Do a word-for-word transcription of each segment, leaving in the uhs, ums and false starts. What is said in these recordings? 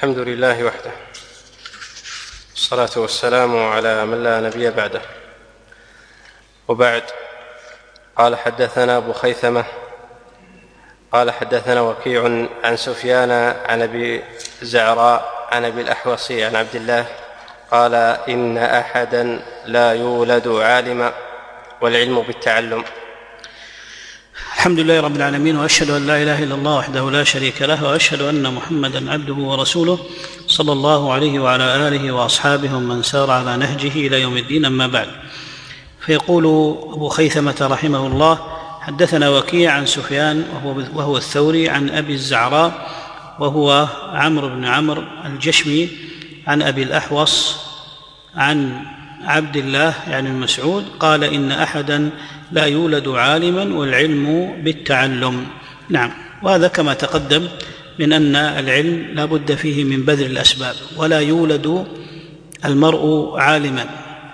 الحمد لله وحده، الصلاة والسلام على من لا نبي بعده، وبعد. قال حدثنا أبو خيثمة قال حدثنا وكيع عن سفيان عن أبي زعراء عن أبي الأحوص عن عبد الله قال: إن أحدا لا يولد عالما والعلم بالتعلم. الحمد لله رب العالمين، وأشهد أن لا إله إلا الله وحده لا شريك له، وأشهد أن محمدا عبده ورسوله صلى الله عليه وعلى آله وأصحابه ومن سار على نهجه إلى يوم الدين. أما بعد، فيقول أبو خيثمة رحمه الله: حدثنا وكيع عن سفيان وهو الثوري عن أبي الزعراء وهو عمرو بن عمرو الجشمي عن أبي الأحوص عن عبد الله يعني مسعود قال: إن أحدا لا يولد عالما والعلم بالتعلم. نعم، وهذا كما تقدم من أن العلم لا بد فيه من بذل الأسباب، ولا يولد المرء عالما.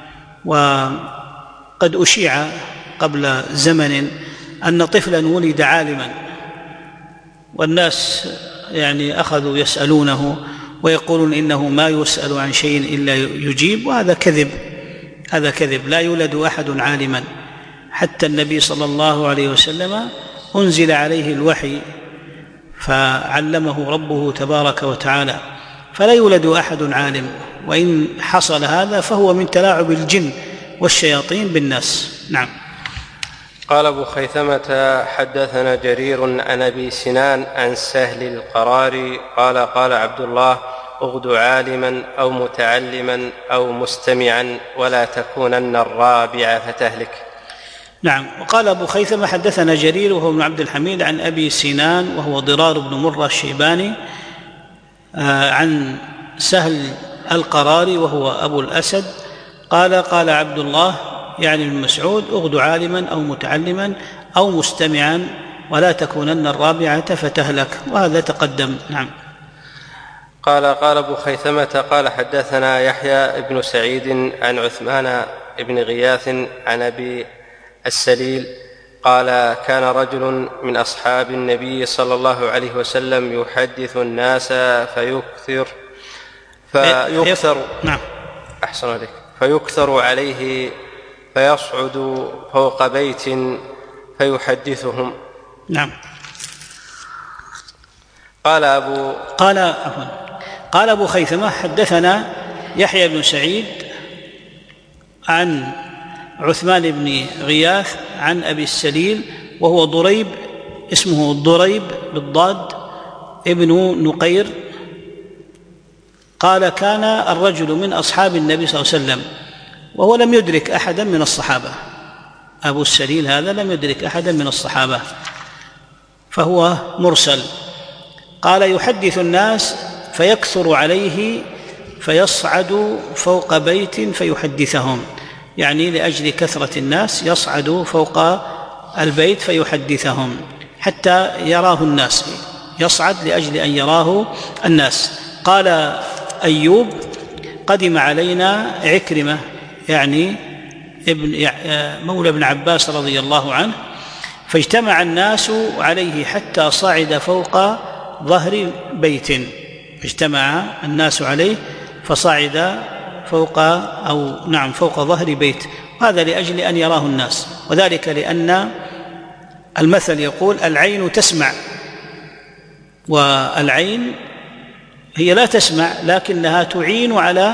وقد أشيع قبل زمن أن طفلا ولد عالما، والناس يعني أخذوا يسألونه ويقولون إنه ما يسأل عن شيء إلا يجيب، وهذا كذب، هذا كذب. لا يولد أحد عالما، حتى النبي صلى الله عليه وسلم أنزل عليه الوحي فعلمه ربه تبارك وتعالى، فلا يولد أحد عالم، وإن حصل هذا فهو من تلاعب الجن والشياطين بالناس. نعم. قال أبو خيثمة: حدثنا جرير عن أبي سنان عن سهل القراري قال: قال عبد الله: اغد عالما أو متعلما أو مستمعا ولا تكونن الرابع فتهلك. نعم. وقال أبو خيثمة: حدثنا جرير وهو ابن عبد الحميد عن أبي سنان وهو ضرار بن مرة الشيباني عن سهل القراري وهو أبو الأسد قال: قال عبد الله يعني ابن مسعود: اغد عالما أو متعلما أو مستمعا ولا تكونن الرابعة فتهلك. وهذا تقدم. نعم. قال قال أبو خيثمة قال حدثنا يحيى بن سعيد عن عثمان بن غياث عن أبي السليل قال: كان رجل من أصحاب النبي صلى الله عليه وسلم يحدث الناس فيكثر فيكثر نعم. أحسن عليك فيكثر عليه فيصعد فوق بيت فيحدثهم. نعم. قال أبو قال عفوا قال أبو خيثمة: حدثنا يحيى بن سعيد عن عثمان بن غياث عن أبي السليل وهو ضريب، اسمه ضريب بالضاد ابن نقير قال: كان الرجل من أصحاب النبي صلى الله عليه وسلم، وهو لم يدرك أحدا من الصحابة. أبو السليل هذا لم يدرك أحدا من الصحابة، فهو مرسل. قال: يحدث الناس فيكثر عليه فيصعد فوق بيت فيحدثهم، يعني لأجل كثرة الناس يصعد فوق البيت فيحدثهم حتى يراه الناس، يصعد لأجل أن يراه الناس. قال أيوب: قدم علينا عكرمة يعني ابن مولى ابن عباس رضي الله عنه، فاجتمع الناس عليه حتى صعد فوق ظهر بيت، اجتمع الناس عليه فصعد فوق أو نعم فوق ظهر بيت، وهذا لأجل أن يراه الناس، وذلك لأن المثل يقول: العين تسمع، والعين هي لا تسمع لكنها تعين على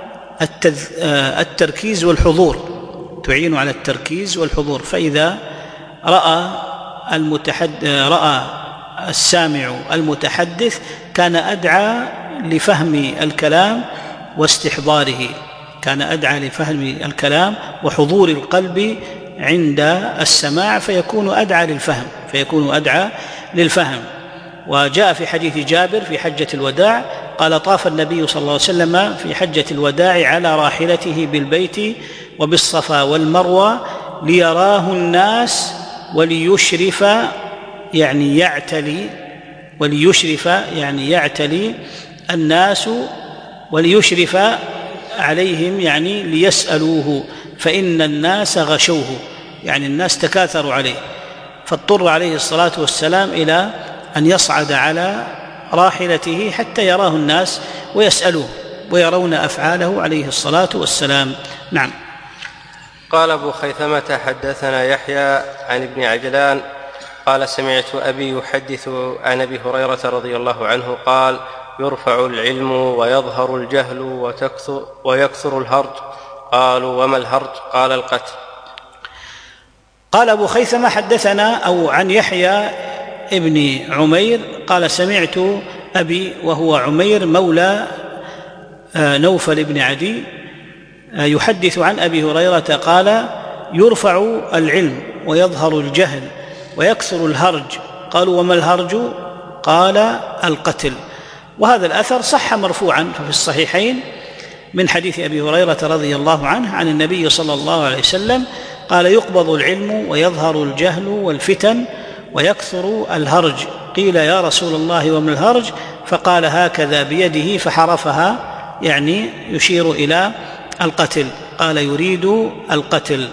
التركيز والحضور، تعين على التركيز والحضور. فإذا رأى المتحد رأى السامع المتحدث كان أدعى لفهم الكلام واستحضاره، كان أدعى لفهم الكلام وحضور القلب عند السماع، فيكون أدعى للفهم فيكون أدعى للفهم. وجاء في حديث جابر في حجة الوداع قال: طاف النبي صلى الله عليه وسلم في حجة الوداع على راحلته بالبيت وبالصفا والمروة ليراه الناس وليشرف يعني يعتلي وليشرف يعني يعتلي الناس وليشرف عليهم يعني ليسألوه، فإن الناس غشوه، يعني الناس تكاثروا عليه، فاضطر عليه الصلاة والسلام إلى أن يصعد على راحلته حتى يراه الناس ويسألوه ويرون أفعاله عليه الصلاة والسلام. نعم. قال أبو خيثمة حدثنا يحيى عن ابن عجلان قال سمعت أبي يحدث عن أبي هريرة رضي الله عنه قال يرفع العلم ويظهر الجهل وتكثر ويكثر الهرج. قالوا وما الهرج؟ قال القتل. قال أبو خيثمة حدثنا أو عن يحيى ابن عمير قال سمعت أبي وهو عمير مولى نوفل بن عدي يحدث عن أبي هريرة قال يرفع العلم ويظهر الجهل ويكثر الهرج. قالوا وما الهرج؟ قال القتل. وهذا الأثر صح مرفوعا في الصحيحين من حديث أبي هريرة رضي الله عنه عن النبي صلى الله عليه وسلم قال يقبض العلم ويظهر الجهل والفتن ويكثر الهرج. قيل يا رسول الله وما الهرج؟ فقال هكذا بيده فحرفها يعني يشير إلى القتل. قال يريد القتل.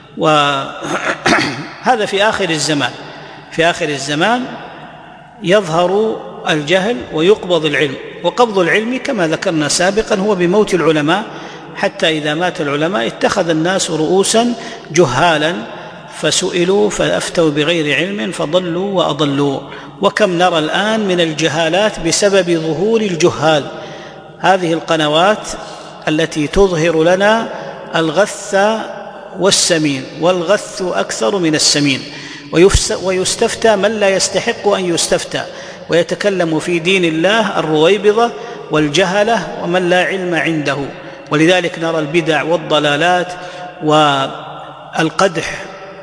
وهذا في آخر الزمان في آخر الزمان يظهر الجهل ويقبض العلم. وقبض العلم كما ذكرنا سابقا هو بموت العلماء، حتى إذا مات العلماء اتخذ الناس رؤوسا جهالا فسئلوا فأفتوا بغير علم فضلوا وأضلوا. وكم نرى الآن من الجهالات بسبب ظهور الجهال. هذه القنوات التي تظهر لنا الغث والسمين، والغث أكثر من السمين، ويستفتى من لا يستحق أن يستفتى، ويتكلم في دين الله الرويبضة والجهلة ومن لا علم عنده. ولذلك نرى البدع والضلالات والقدح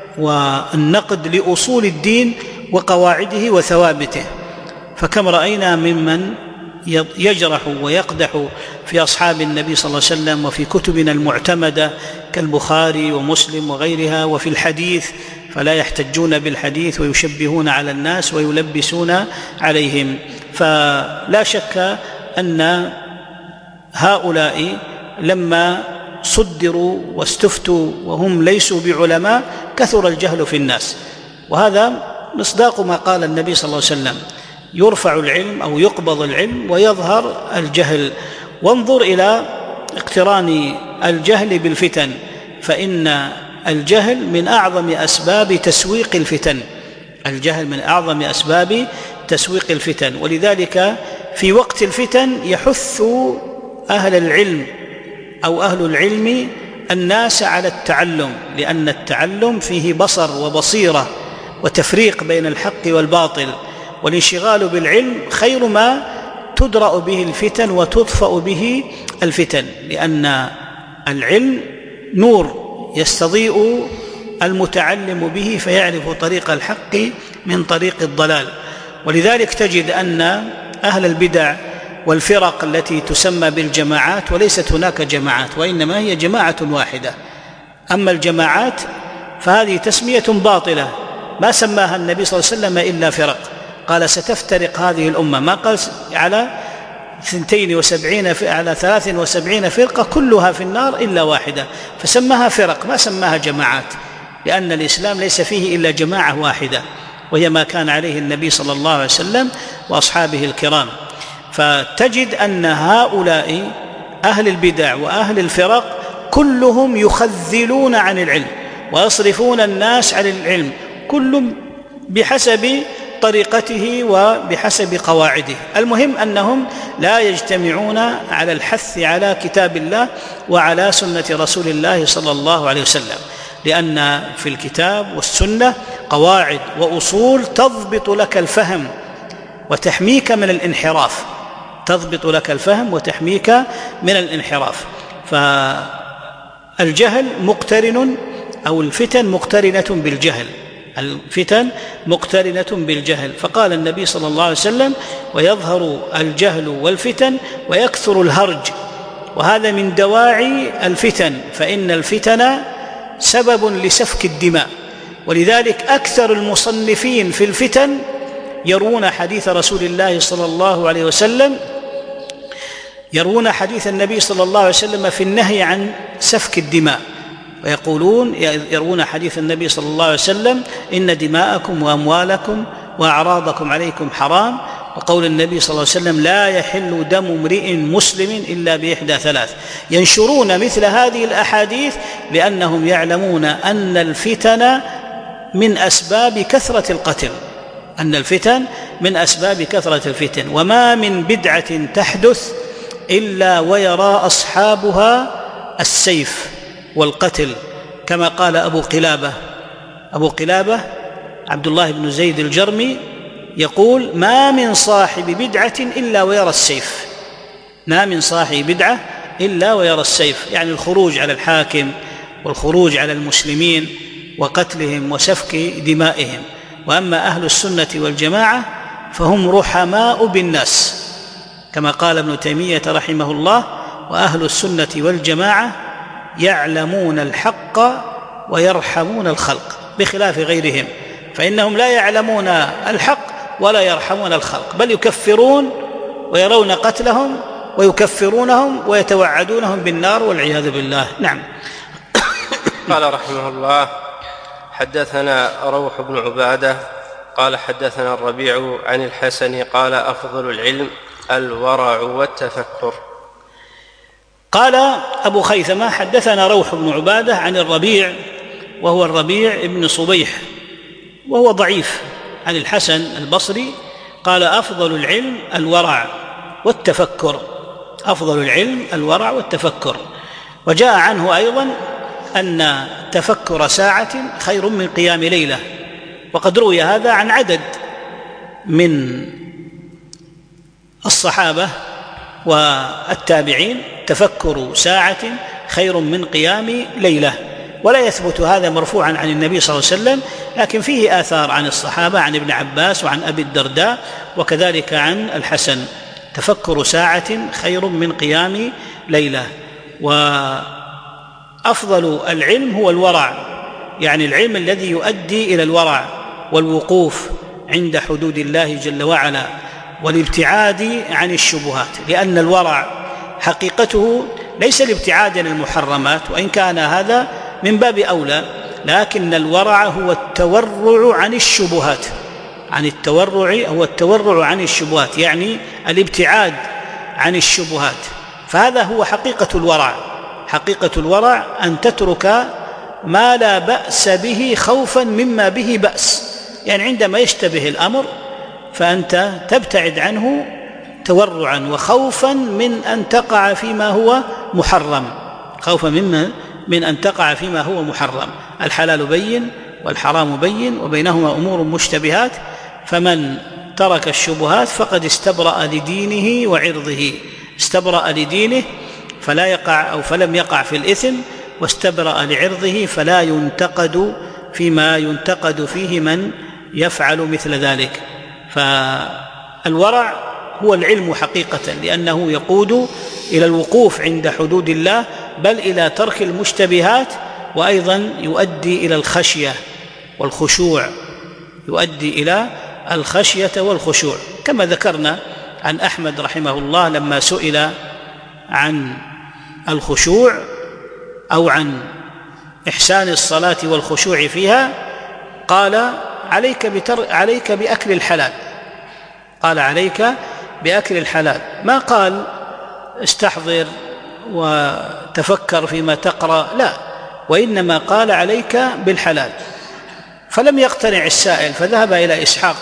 والنقد لأصول الدين وقواعده وثوابته. فكم رأينا ممن يجرح ويقدح في أصحاب النبي صلى الله عليه وسلم وفي كتبنا المعتمدة كالبخاري ومسلم وغيرها، وفي الحديث فلا يحتجون بالحديث ويشبهون على الناس ويلبسون عليهم. فلا شك أن هؤلاء لما صدروا واستفتوا وهم ليسوا بعلماء كثر الجهل في الناس. وهذا مصداق ما قال النبي صلى الله عليه وسلم يرفع العلم أو يقبض العلم ويظهر الجهل. وانظر إلى اقتران الجهل بالفتن، فإن الجهل من أعظم أسباب تسويق الفتن. الجهل من أعظم أسباب تسويق الفتن. ولذلك في وقت الفتن يحث أهل العلم أو أهل العلم الناس على التعلم، لأن التعلم فيه بصر وبصيرة وتفريق بين الحق والباطل. والانشغال بالعلم خير ما تدرأ به الفتن وتطفأ به الفتن، لأن العلم نور يستضيء المتعلم به فيعرف طريق الحق من طريق الضلال. ولذلك تجد أن أهل البدع والفرق التي تسمى بالجماعات، وليست هناك جماعات وإنما هي جماعة واحدة. أما الجماعات فهذه تسمية باطلة، ما سماها النبي صلى الله عليه وسلم إلا فرق. قال ستفترق هذه الأمة، ما قال على اثنتين وسبعين على ثلاث وسبعين فرقة كلها في النار إلا واحدة، فسماها فرق ما سماها جماعات، لأن الإسلام ليس فيه إلا جماعة واحدة وهي ما كان عليه النبي صلى الله عليه وسلم وأصحابه الكرام. فتجد أن هؤلاء أهل البدع وأهل الفرق كلهم يخذلون عن العلم ويصرفون الناس عن العلم، كل بحسب طريقته وبحسب قواعده. المهم أنهم لا يجتمعون على الحث على كتاب الله وعلى سنة رسول الله صلى الله عليه وسلم، لأن في الكتاب والسنة قواعد وأصول تضبط لك الفهم وتحميك من الانحراف، تضبط لك الفهم وتحميك من الانحراف. فالجهل مقترن أو الفتن مقترنة بالجهل، الفتن مقترنة بالجهل. فقال النبي صلى الله عليه وسلم ويظهر الجهل والفتن ويكثر الهرج، وهذا من دواعي الفتن، فإن الفتن سبب لسفك الدماء. ولذلك أكثر المصنفين في الفتن يروون حديث رسول الله صلى الله عليه وسلم، يروون حديث النبي صلى الله عليه وسلم في النهي عن سفك الدماء، ويقولون يروون حديث النبي صلى الله عليه وسلم إن دماءكم وأموالكم وأعراضكم عليكم حرام وقول النبي صلى الله عليه وسلم: لا يحل دم امرئ مسلم إلا بإحدى ثلاث. ينشرون مثل هذه الأحاديث لأنهم يعلمون أن الفتن من أسباب كثرة القتل، أن الفتن من أسباب كثرة الفتن، وما من بدعة تحدث إلا ويرى أصحابها السيف والقتل، كما قال أبو قلابة أبو قلابة عبد الله بن زيد الجرمي يقول: ما من صاحب بدعة إلا ويرى السيف، ما من صاحب بدعة إلا ويرى السيف، يعني الخروج على الحاكم والخروج على المسلمين وقتلهم وسفك دمائهم. وأما أهل السنة والجماعة فهم رحماء بالناس، كما قال ابن تيمية رحمه الله: وأهل السنة والجماعة يعلمون الحق ويرحمون الخلق، بخلاف غيرهم فإنهم لا يعلمون الحق ولا يرحمون الخلق، بل يكفرون ويرون قتلهم ويكفرونهم ويتوعدونهم بالنار والعياذ بالله. نعم. قال رحمه الله: حدثنا روح بن عبادة قال حدثنا الربيع عن الحسن قال: أفضل العلم الورع والتفكر. قال أبو خيثمة: حدثنا روح بن عبادة عن الربيع، وهو الربيع بن صبيح وهو ضعيف، عن الحسن البصري قال: أفضل العلم الورع والتفكر، أفضل العلم الورع والتفكر. وجاء عنه أيضا أن تفكر ساعة خير من قيام ليلة، وقد روي هذا عن عدد من الصحابة والتابعين: تفكر ساعة خير من قيام ليلة. ولا يثبت هذا مرفوعا عن النبي صلى الله عليه وسلم، لكن فيه آثار عن الصحابة، عن ابن عباس وعن أبي الدرداء وكذلك عن الحسن: تفكر ساعة خير من قيام ليلة. وأفضل العلم هو الورع، يعني العلم الذي يؤدي إلى الورع والوقوف عند حدود الله جل وعلا والابتعاد عن الشبهات، لأن الورع حقيقته ليس الابتعاد عن المحرمات، وإن كان هذا من باب أولى، لكن الورع هو التورع عن الشبهات، عن التورع هو التورع عن الشبهات، يعني الابتعاد عن الشبهات. فهذا هو حقيقة الورع. حقيقة الورع أن تترك ما لا بأس به خوفا مما به بأس، يعني عندما يشتبه الأمر فأنت تبتعد عنه تورعا وخوفا من أن تقع فيما هو محرم، خوفا مما من أن تقع فيما هو محرم. الحلال بين والحرام بين وبينهما أمور مشتبهات، فمن ترك الشبهات فقد استبرأ لدينه وعرضه، استبرأ لدينه فلا يقع أو فلم يقع في الإثم، واستبرأ لعرضه فلا ينتقد فيما ينتقد فيه من يفعل مثل ذلك. فالورع هو العلم حقيقة، لأنه يقود إلى الوقوف عند حدود الله، بل إلى ترك المشتبهات، وأيضا يؤدي إلى الخشية والخشوع، يؤدي إلى الخشية والخشوع، كما ذكرنا عن أحمد رحمه الله لما سئل عن الخشوع أو عن إحسان الصلاة والخشوع فيها قال: عليك بتر... عليك بأكل الحلال، قال: عليك بأكل الحلال، ما قال استحضر وتفكر فيما تقرأ، لا، وإنما قال: عليك بالحلال. فلم يقتنع السائل، فذهب إلى إسحاق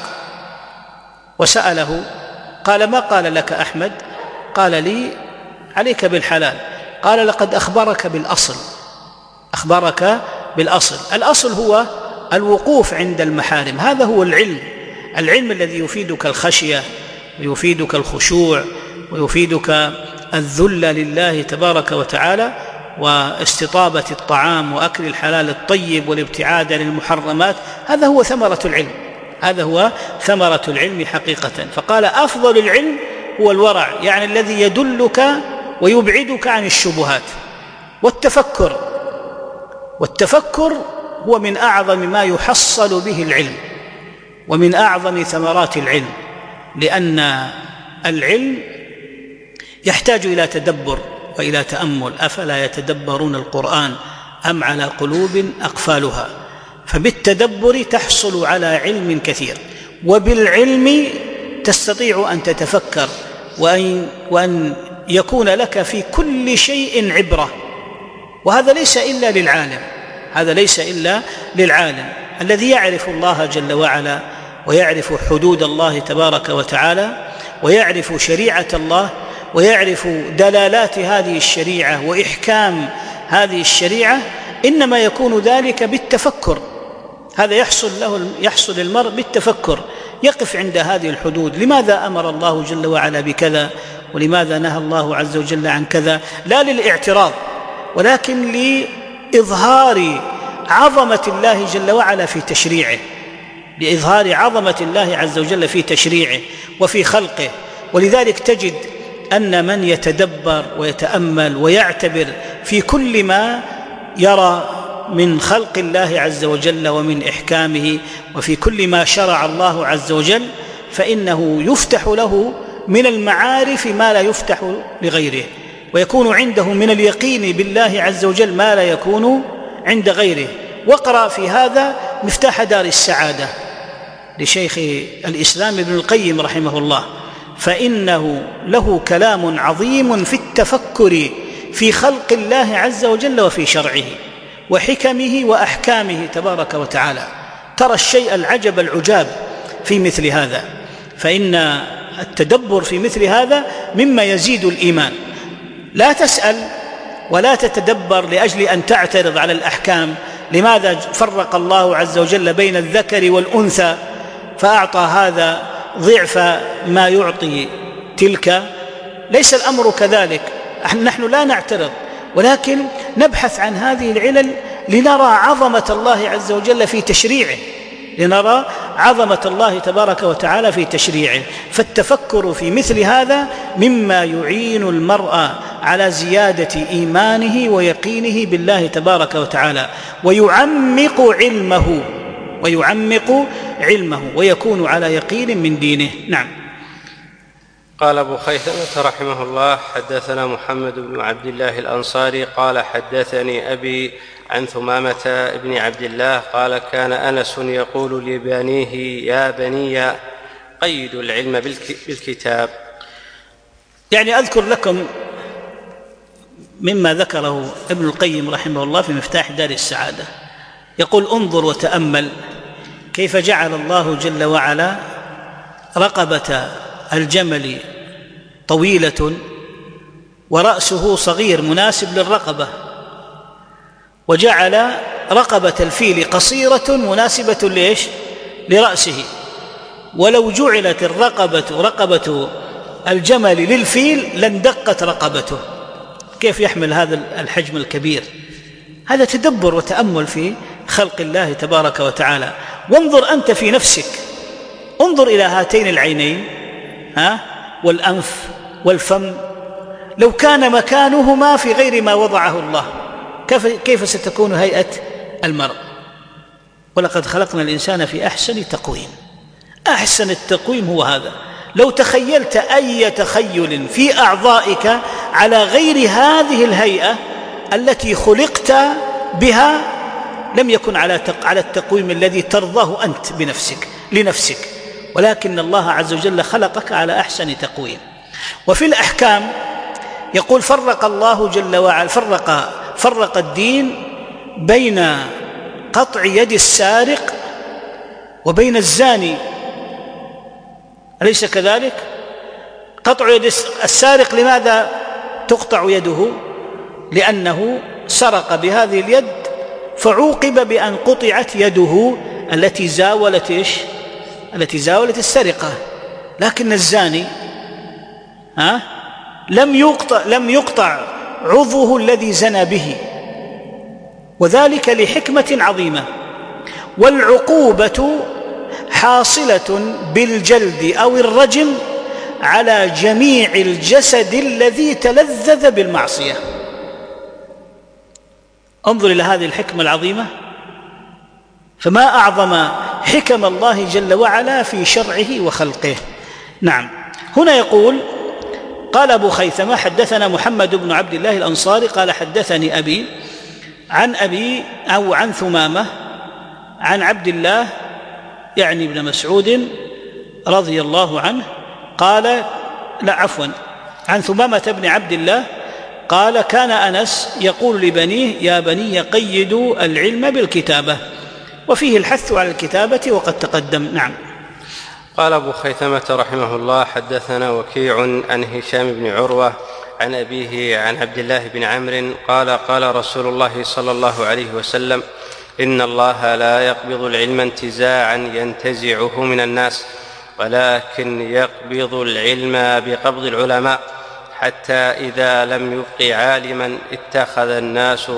وسأله قال: ما قال لك أحمد؟ قال: لي عليك بالحلال. قال: لقد أخبرك بالأصل، أخبرك بالأصل. الأصل هو الوقوف عند المحارم، هذا هو العلم، العلم الذي يفيدك الخشية ويفيدك الخشوع ويفيدك الذل لله تبارك وتعالى، واستطابة الطعام وأكل الحلال الطيب والابتعاد عن المحرمات. هذا هو ثمرة العلم، هذا هو ثمرة العلم حقيقة. فقال: أفضل العلم هو الورع، يعني الذي يدلك ويبعدك عن الشبهات. والتفكر والتفكر هو من أعظم ما يحصل به العلم ومن أعظم ثمرات العلم، لأن العلم يحتاج إلى تدبر وإلى تأمل. أفلا يتدبرون القرآن أم على قلوب أقفالها؟ فبالتدبر تحصل على علم كثير، وبالعلم تستطيع أن تتفكر وأن, وأن يكون لك في كل شيء عبرة. وهذا ليس إلا للعالم، هذا ليس إلا للعالم الذي يعرف الله جل وعلا ويعرف حدود الله تبارك وتعالى ويعرف شريعة الله ويعرف دلالات هذه الشريعة وإحكام هذه الشريعة. إنما يكون ذلك بالتفكر، هذا يحصل له يحصل المرء بالتفكر، يقف عند هذه الحدود. لماذا أمر الله جل وعلا بكذا ولماذا نهى الله عز وجل عن كذا؟ لا للاعتراض ولكن لإظهار عظمة الله جل وعلا في تشريعه، لإظهار عظمة الله عز وجل في تشريعه وفي خلقه. ولذلك تجد أن من يتدبر ويتأمل ويعتبر في كل ما يرى من خلق الله عز وجل ومن إحكامه وفي كل ما شرع الله عز وجل، فإنه يفتح له من المعارف ما لا يفتح لغيره، ويكون عنده من اليقين بالله عز وجل ما لا يكون عند غيره. واقرأ في هذا مفتاح دار السعادة لشيخ الإسلام ابن القيم رحمه الله، فإنه له كلام عظيم في التفكر في خلق الله عز وجل وفي شرعه وحكمه وأحكامه تبارك وتعالى. ترى الشيء العجب العجاب في مثل هذا، فإن التدبر في مثل هذا مما يزيد الإيمان. لا تسأل ولا تتدبر لأجل أن تعترض على الأحكام، لماذا فرق الله عز وجل بين الذكر والأنثى فأعطى هذا ضعف ما يعطي تلك؟ ليس الأمر كذلك، نحن لا نعترض ولكن نبحث عن هذه العلل لنرى عظمة الله عز وجل في تشريعه، لنرى عظمة الله تبارك وتعالى في تشريعه. فالتفكر في مثل هذا مما يعين المرء على زيادة إيمانه ويقينه بالله تبارك وتعالى، ويعمق علمه ويعمق علمه ويكون على يقين من دينه. نعم. قال أبو خيثمة رحمه الله: حدثنا محمد بن عبد الله الأنصاري قال حدثني أبي عن ثمامة بن عبد الله قال: كان أنس يقول لبنيه: يا بني قيدوا العلم بالكتاب. يعني أذكر لكم مما ذكره ابن القيم رحمه الله في مفتاح دار السعادة، يقول: انظر وتأمل كيف جعل الله جل وعلا رقبة الجمل طويلة ورأسه صغير مناسب للرقبة، وجعل رقبة الفيل قصيرة مناسبة ليش؟ لرأسه. ولو جعلت الرقبة رقبة الجمل للفيل لاندقت رقبته. كيف يحمل هذا الحجم الكبير؟ هذا تدبر وتأمل في خلق الله تبارك وتعالى. وانظر أنت في نفسك، انظر إلى هاتين العينين ها والأنف والفم، لو كان مكانهما في غير ما وضعه الله كيف, كيف ستكون هيئة المرء؟ ولقد خلقنا الإنسان في أحسن تقويم. أحسن التقويم هو هذا. لو تخيلت أي تخيل في أعضائك على غير هذه الهيئة التي خلقت بها لم يكن على على التقويم الذي ترضاه أنت بنفسك لنفسك، ولكن الله عز وجل خلقك على أحسن تقويم. وفي الأحكام يقول: فرق الله جل وعلا فرق فرق الدين بين قطع يد السارق وبين الزاني، أليس كذلك؟ قطع يد السارق لماذا تقطع يده؟ لأنه سرق بهذه اليد فعوقب بأن قطعت يده التي زاولت إيش؟ التي زاولت السرقة. لكن الزاني ها لم يقطع لم يقطع عضوه الذي زنى به، وذلك لحكمة عظيمة. والعقوبة حاصلة بالجلد أو الرجم على جميع الجسد الذي تلذذ بالمعصية. انظر إلى هذه الحكمة العظيمة، فما أعظم حكم الله جل وعلا في شرعه وخلقه. نعم. هنا يقول: قال أبو خيثمة: حدثنا محمد بن عبد الله الأنصاري قال حدثني أبي عن أبي أو عن ثمامة عن عبد الله يعني ابن مسعود رضي الله عنه قال لا عفوا عن ثمامة بن عبد الله قال كان أنس يقول لبنيه يا بني قيدوا العلم بالكتابة، وفيه الحث على الكتابة وقد تقدم. نعم. قال أبو خيثمة رحمه الله حدثنا وكيع عن هشام بن عروة عن أبيه عن عبد الله بن عمرو قال قال رسول الله صلى الله عليه وسلم إن الله لا يقبض العلم انتزاعا ينتزعه من الناس، ولكن يقبض العلم بقبض العلماء، حتى إذا لم يبق عالما اتخذ الناس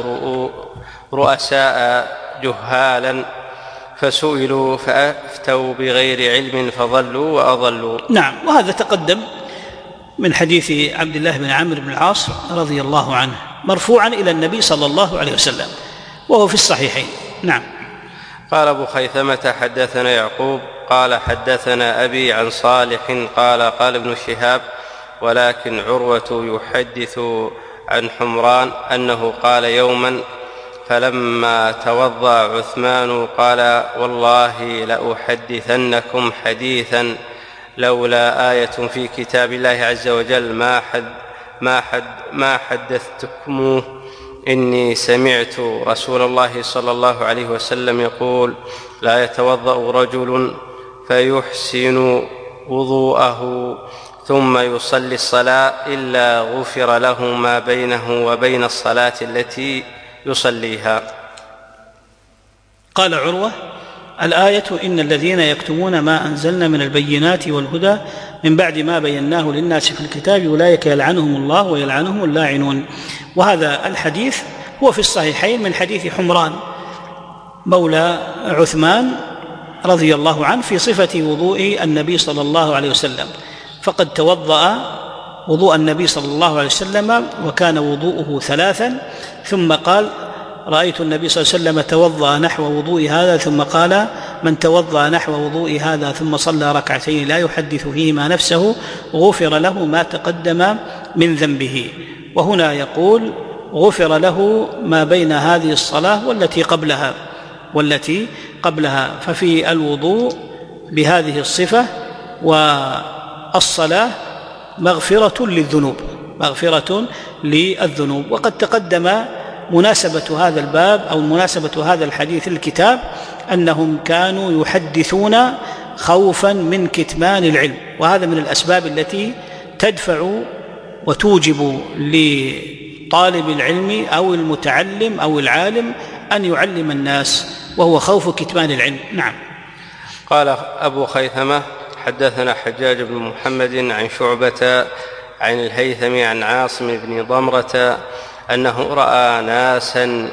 رؤساء جهالا فسئلوا فأفتوا بغير علم فضلوا وأضلوا. نعم. وهذا تقدم من حديث عبد الله بن عمرو بن العاص رضي الله عنه مرفوعا إلى النبي صلى الله عليه وسلم وهو في الصحيحين. نعم. قال أبو خيثمة حدثنا يعقوب قال حدثنا أبي عن صالح قال قال ابن شهاب ولكن عروة يحدث عن حمران أنه قال يوما فلما توضأ عثمان قال والله لأحدثنكم حديثا لولا آية في كتاب الله عز وجل ما حد ما حد ما حدثتكموه إني سمعت رسول الله صلى الله عليه وسلم يقول لا يتوضأ رجل فيحسن وضوءه ثم يصلي الصلاة إلا غفر له ما بينه وبين الصلاة التي يصليها. قال عروة الآية إن الذين يكتمون ما أنزلنا من البينات والهدى من بعد ما بيناه للناس في الكتاب أولئك يلعنهم الله ويلعنهم اللاعنون. وهذا الحديث هو في الصحيحين من حديث حمران مولى عثمان رضي الله عنه في صفة وضوء النبي صلى الله عليه وسلم، فقد توضأ وضوء النبي صلى الله عليه وسلم وكان وضوءه ثلاثا، ثم قال رأيت النبي صلى الله عليه وسلم توضأ نحو وضوء هذا، ثم قال من توضأ نحو وضوء هذا ثم صلى ركعتين لا يحدث فيهما نفسه غفر له ما تقدم من ذنبه. وهنا يقول غفر له ما بين هذه الصلاة والتي قبلها والتي قبلها ففي الوضوء بهذه الصفة والصلاة مغفرة للذنوب مغفرة للذنوب. وقد تقدم مناسبة هذا الباب أو مناسبة هذا الحديث الكتاب أنهم كانوا يحدثون خوفا من كتمان العلم، وهذا من الأسباب التي تدفع وتوجب لطالب العلم أو المتعلم أو العالم أن يعلم الناس، وهو خوف كتمان العلم. نعم. قال أبو خيثمة حدثنا حجاج بن محمد عن شعبة عن الهيثم عن عاصم بن ضمرة أنه رأى ناسا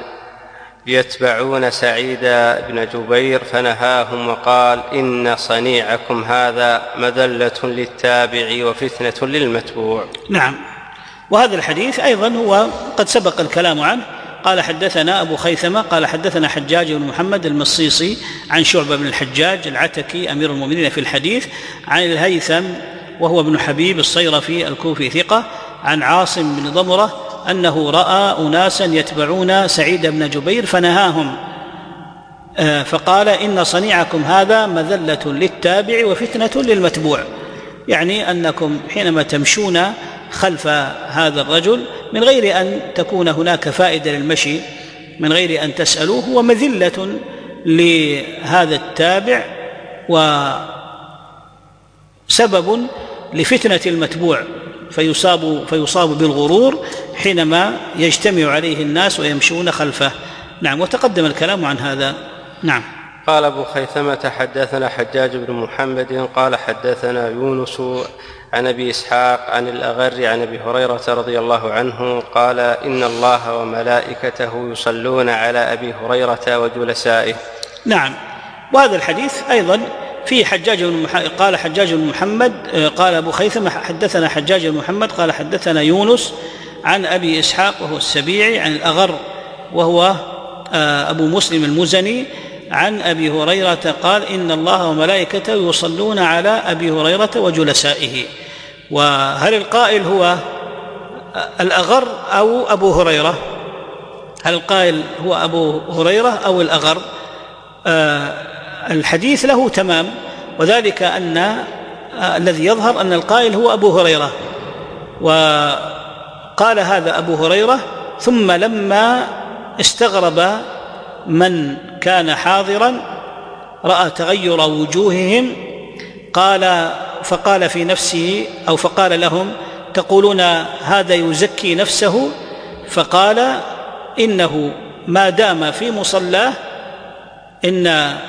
يتبعون سعيد بن جبير فنهاهم وقال إن صنيعكم هذا مذلة للتابع وفتنة للمتبوع. نعم. وهذا الحديث أيضا هو قد سبق الكلام عنه. قال حدثنا أبو خيثمة قال حدثنا حجاج بن محمد المصيصي عن شعبة بن الحجاج العتكي أمير المؤمنين في الحديث عن الهيثم وهو ابن حبيب الصيرفي الكوفي ثقة عن عاصم بن ضمرة أنه رأى أناسا يتبعون سعيد بن جبير فنهاهم فقال إن صنيعكم هذا مذلة للتابع وفتنة للمتبوع، يعني أنكم حينما تمشون خلف هذا الرجل من غير أن تكون هناك فائدة للمشي من غير أن تسألوه هو مذلة لهذا التابع وسبب لفتنة المتبوع فيصاب, فيصاب بالغرور حينما يجتمع عليه الناس ويمشون خلفه. نعم. وتقدم الكلام عن هذا. نعم. قال أبو خيثمة حدثنا حجاج بن محمد قال حدثنا يونس عن أبي إسحاق عن الأغر عن أبي هريرة رضي الله عنه قال إن الله وملائكته يصلون على أبي هريرة وجلسائه. نعم. وهذا الحديث أيضا في حجاج بن محمد قال حجاج بن محمد قال أبو خيثمة حدثنا حجاج بن محمد قال حدثنا يونس عن أبي إسحاق وهو السبيعي عن الأغر وهو أبو مسلم المزني عن أبي هريرة قال إن الله وملائكته يصلون على أبي هريرة وجلسائه. وهل القائل هو الأغر أو أبو هريرة؟ هل القائل هو أبو هريرة أو الأغر؟ آه الحديث له تمام، وذلك أن الذي يظهر أن القائل هو أبو هريرة، وقال هذا أبو هريرة ثم لما استغرب من كان حاضرا رأى تغير وجوههم قال فقال في نفسه أو فقال لهم تقولون هذا يزكي نفسه؟ فقال إنه ما دام في مصلاه إن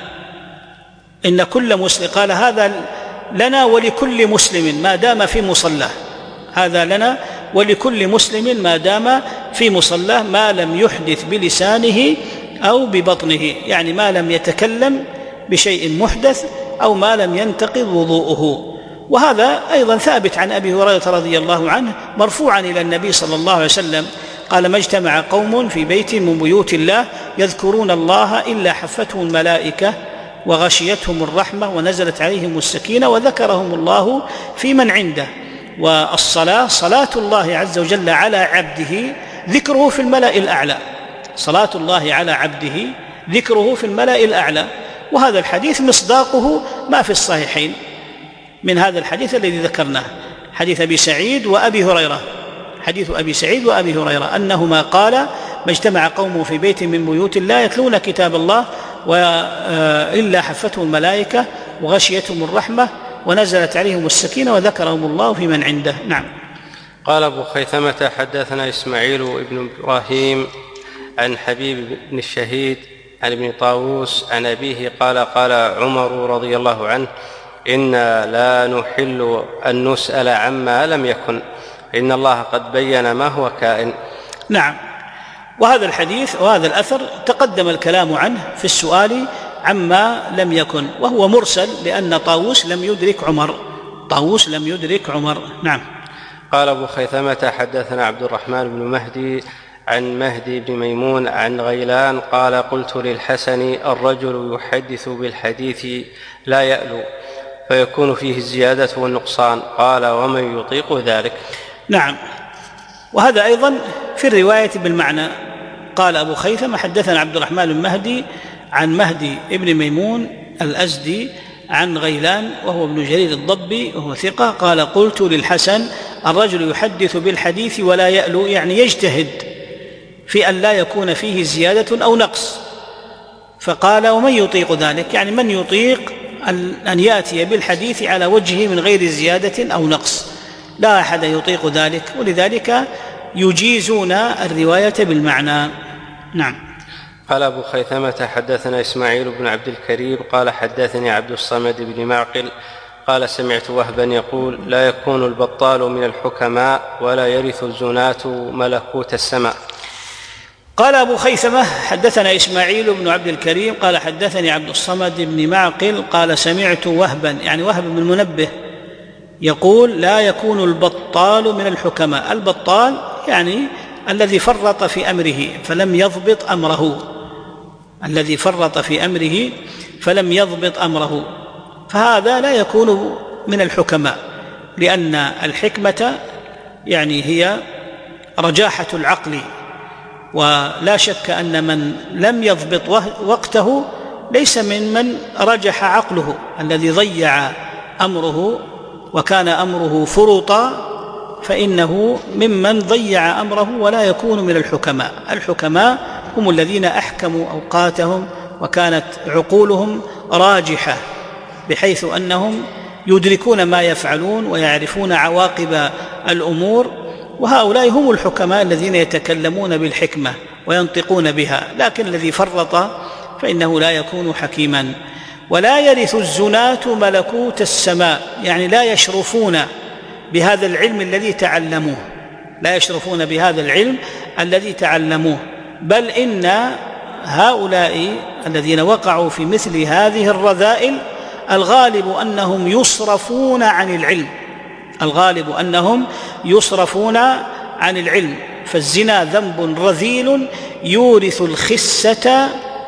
إن كل مسلم، قال هذا لنا ولكل مسلم ما دام في مصلاه، هذا لنا ولكل مسلم ما دام في مصلاه ما لم يحدث بلسانه أو ببطنه، يعني ما لم يتكلم بشيء محدث أو ما لم ينتقض وضوءه. وهذا أيضا ثابت عن أبي هريرة رضي الله عنه مرفوعا إلى النبي صلى الله عليه وسلم قال ما اجتمع قوم في بيت من بيوت الله يذكرون الله إلا حفتهم الملائكة وغشيتهم الرحمة ونزلت عليهم السكينة وذكرهم الله في من عنده. والصلاة صلاة الله عز وجل على عبده ذكره في الملأ الأعلى، صلاة الله على عبده ذكره في الملأ الأعلى. وهذا الحديث مصداقه ما في الصحيحين من هذا الحديث الذي ذكرناه، حديث أبي سعيد وأبي هريرة، حديث أبي سعيد وأبي هريرة أنهما قال ما اجتمع قوم في بيت من بيوت الله يتلون كتاب الله إلا حفتهم الملائكة وغشيتهم الرحمة ونزلت عليهم السكينة وذكرهم الله في من عنده. نعم. قال أبو خيثمة حدثنا إسماعيل بن إبراهيم عن حبيب بن الشهيد عن ابن طاووس عن أبيه قال قال عمر رضي الله عنه إنا لا نحل أن نسأل عما لم يكن إن الله قد بين ما هو كائن. نعم. وهذا الحديث وهذا الأثر تقدم الكلام عنه في السؤال عما لم يكن، وهو مرسل لأن طاووس لم يدرك عمر، طاووس لم يدرك عمر. نعم. قال أبو خيثمة حدثنا عبد الرحمن بن مهدي عن مهدي بن ميمون عن غيلان قال قلت للحسن الرجل يحدث بالحديث لا يألو فيكون فيه الزيادة والنقصان، قال ومن يطيق ذلك؟ نعم. وهذا أيضا في الرواية بالمعنى. قال أبو خيثمة حدثنا عبد الرحمن بن مهدي عن مهدي ابن ميمون الأزدي عن غيلان وهو ابن جرير الضبي وهو ثقة قال قلت للحسن الرجل يحدث بالحديث ولا يألو، يعني يجتهد في أن لا يكون فيه زيادة أو نقص. فقال ومن يطيق ذلك؟ يعني من يطيق أن يأتي بالحديث على وجهه من غير زيادة أو نقص؟ لا أحد يطيق ذلك، ولذلك يجيزون الرواية بالمعنى. نعم. قال أبو خيثمة حدثنا إسماعيل بن عبد الكريم قال حدثني عبد الصمد بن معقل قال سمعت وهبا يقول لا يكون البطال من الحكماء ولا يرث الزناة ملكوت السماء. قال أبو خيثمة حدثنا إسماعيل بن عبد الكريم قال حدثني عبد الصمد بن معقل قال سمعت وهبا، يعني وهب بن المنبه، يقول لا يكون البطال من الحكماء. البطال يعني الذي فرط في أمره فلم يضبط أمره، الذي فرط في أمره فلم يضبط أمره، فهذا لا يكون من الحكماء، لأن الحكمة يعني هي رجاحة العقل، ولا شك أن من لم يضبط وقته ليس ممن رجح عقله، الذي ضيع أمره وكان أمره فرطا فإنه ممن ضيع أمره ولا يكون من الحكماء. الحكماء هم الذين أحكموا أوقاتهم وكانت عقولهم راجحة بحيث أنهم يدركون ما يفعلون ويعرفون عواقب الأمور، وهؤلاء هم الحكماء الذين يتكلمون بالحكمة وينطقون بها. لكن الذي فرط فإنه لا يكون حكيما. ولا يرث الزناة ملكوت السماء، يعني لا يشرفون بهذا العلم الذي تعلموه، لا يشرفون بهذا العلم الذي تعلموه، بل إن هؤلاء الذين وقعوا في مثل هذه الرذائل الغالب أنهم يصرفون عن العلم، الغالب أنهم يصرفون عن العلم. فالزنا ذنب رذيل يورث الخسة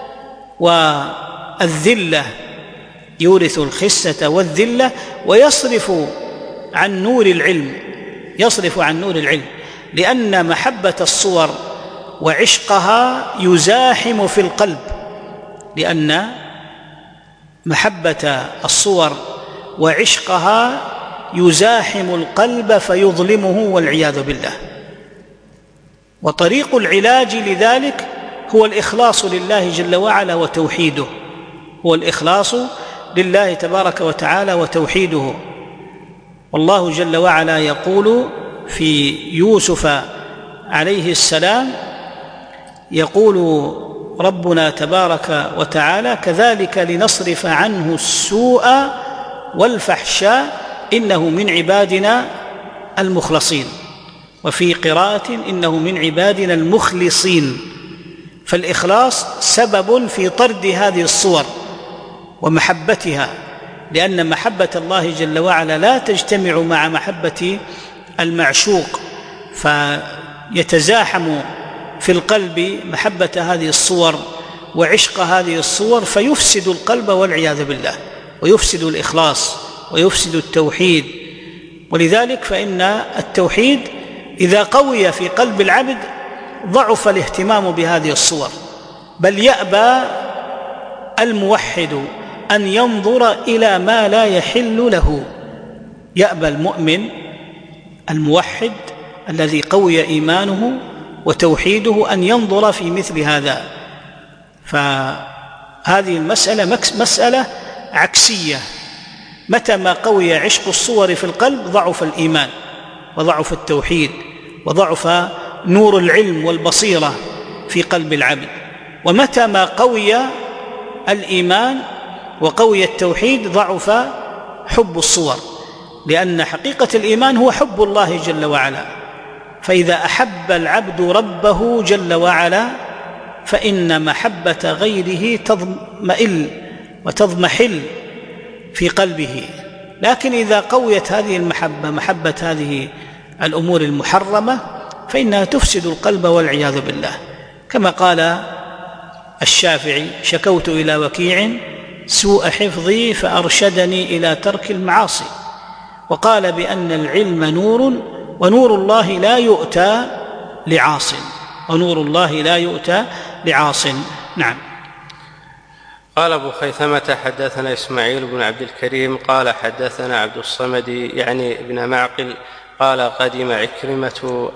والذلة، يورث الخسة والذلة ويصرف عن نور العلم، يصرف عن نور العلم، لأن محبة الصور وعشقها يزاحم في القلب، لأن محبة الصور وعشقها يزاحم القلب فيظلمه والعياذ بالله. وطريق العلاج لذلك هو الإخلاص لله جل وعلا وتوحيده، هو الإخلاص لله تبارك وتعالى وتوحيده. والله جل وعلا يقول في يوسف عليه السلام، يقول ربنا تبارك وتعالى: كذلك لنصرف عنه السوء والفحشاء إنه من عبادنا المخلصين، وفي قراءة إنه من عبادنا المخلصين. فالإخلاص سبب في طرد هذه الصور ومحبتها، لأن محبة الله جل وعلا لا تجتمع مع محبة المعشوق، فيتزاحم في القلب محبة هذه الصور وعشق هذه الصور، فيفسد القلب والعياذ بالله، ويفسد الإخلاص ويفسد التوحيد. ولذلك فإن التوحيد إذا قوي في قلب العبد ضعف الاهتمام بهذه الصور، بل يأبى الموحد أن ينظر إلى ما لا يحل له. يأبى المؤمن الموحد الذي قوي إيمانه وتوحيده أن ينظر في مثل هذا. فهذه المسألة مسألة عكسية، متى ما قوي عشق الصور في القلب ضعف الإيمان وضعف التوحيد وضعف نور العلم والبصيرة في قلب العبد، ومتى ما قوي الإيمان وقوي التوحيد ضعف حب الصور، لأن حقيقة الإيمان هو حب الله جل وعلا. فإذا أحب العبد ربه جل وعلا فإن محبة غيره تضمئل وتضمحل في قلبه. لكن إذا قويت هذه المحبة محبة هذه الأمور المحرمة فإنها تفسد القلب والعياذ بالله، كما قال الشافعي: شكوت إلى وكيع سوء حفظي فأرشدني إلى ترك المعاصي. وقال بأن العلم نور ونور الله لا يؤتى لعاص، ونور الله لا يؤتى لعاص. نعم. قال أبو خيثمة: حدثنا إسماعيل بن عبد الكريم قال حدثنا عبد الصمد يعني ابن معقل قال قدم عكرمة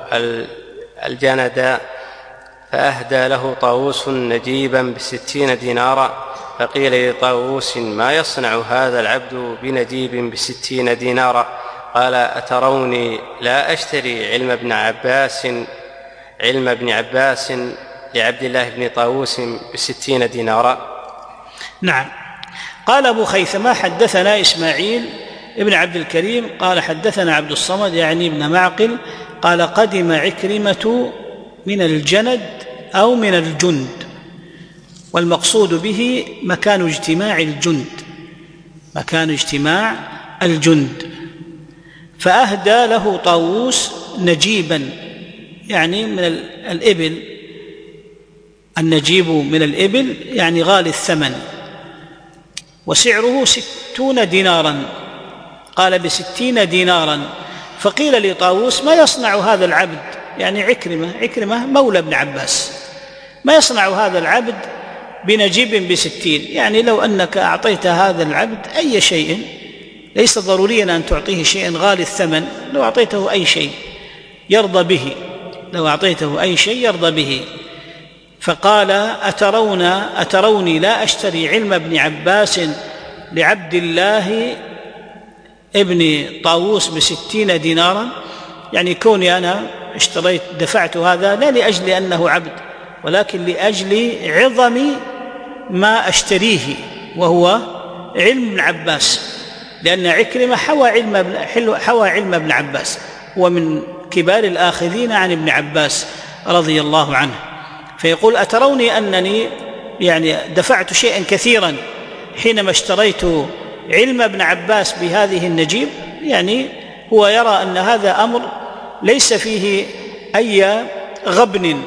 الجنداء فأهدى له طاووس نجيبا بستين دينارا، فقيل لطاووس: ما يصنع هذا العبد بنجيب بستين دينارا؟ قال: أتروني لا أشتري علم ابن عباس علم ابن عباس لعبد الله بن طاووس بستين دينارا. نعم. قال أبو خيثمة: حدثنا إسماعيل ابن عبد الكريم قال حدثنا عبد الصمد يعني ابن معقل قال قدم عكرمة من الجند أو من الجند، والمقصود به مكان اجتماع الجند، مكان اجتماع الجند. فأهدى له طاووس نجيبا يعني من الإبل، النجيب من الإبل يعني غالي الثمن، وسعره ستون دينارا. قال: بستين دينارا. فقيل لطاووس: ما يصنع هذا العبد؟ يعني عكرمة عكرمة مولى ابن عباس، ما يصنع هذا العبد بنجيب بستين؟ يعني لو أنك أعطيت هذا العبد أي شيء، ليس ضروريا أن تعطيه شيئا غالي الثمن، لو أعطيته أي شيء يرضى به، لو أعطيته أي شيء يرضى به. فقال: أترون أتروني لا أشتري علم ابن عباس لعبد الله ابن طاووس بستين دينارا؟ يعني كوني أنا اشتريت دفعت هذا لا لأجل أنه عبد، ولكن لأجل عظم ما أشتريه وهو علم ابن عباس، لأن عكرمة حوى علم حوى علم ابن عباس، هو من كبار الآخذين عن ابن عباس رضي الله عنه. فيقول: أتروني أنني يعني دفعت شيئا كثيرا حينما اشتريت علم ابن عباس بهذه النجيب؟ يعني هو يرى أن هذا أمر ليس فيه أي غبن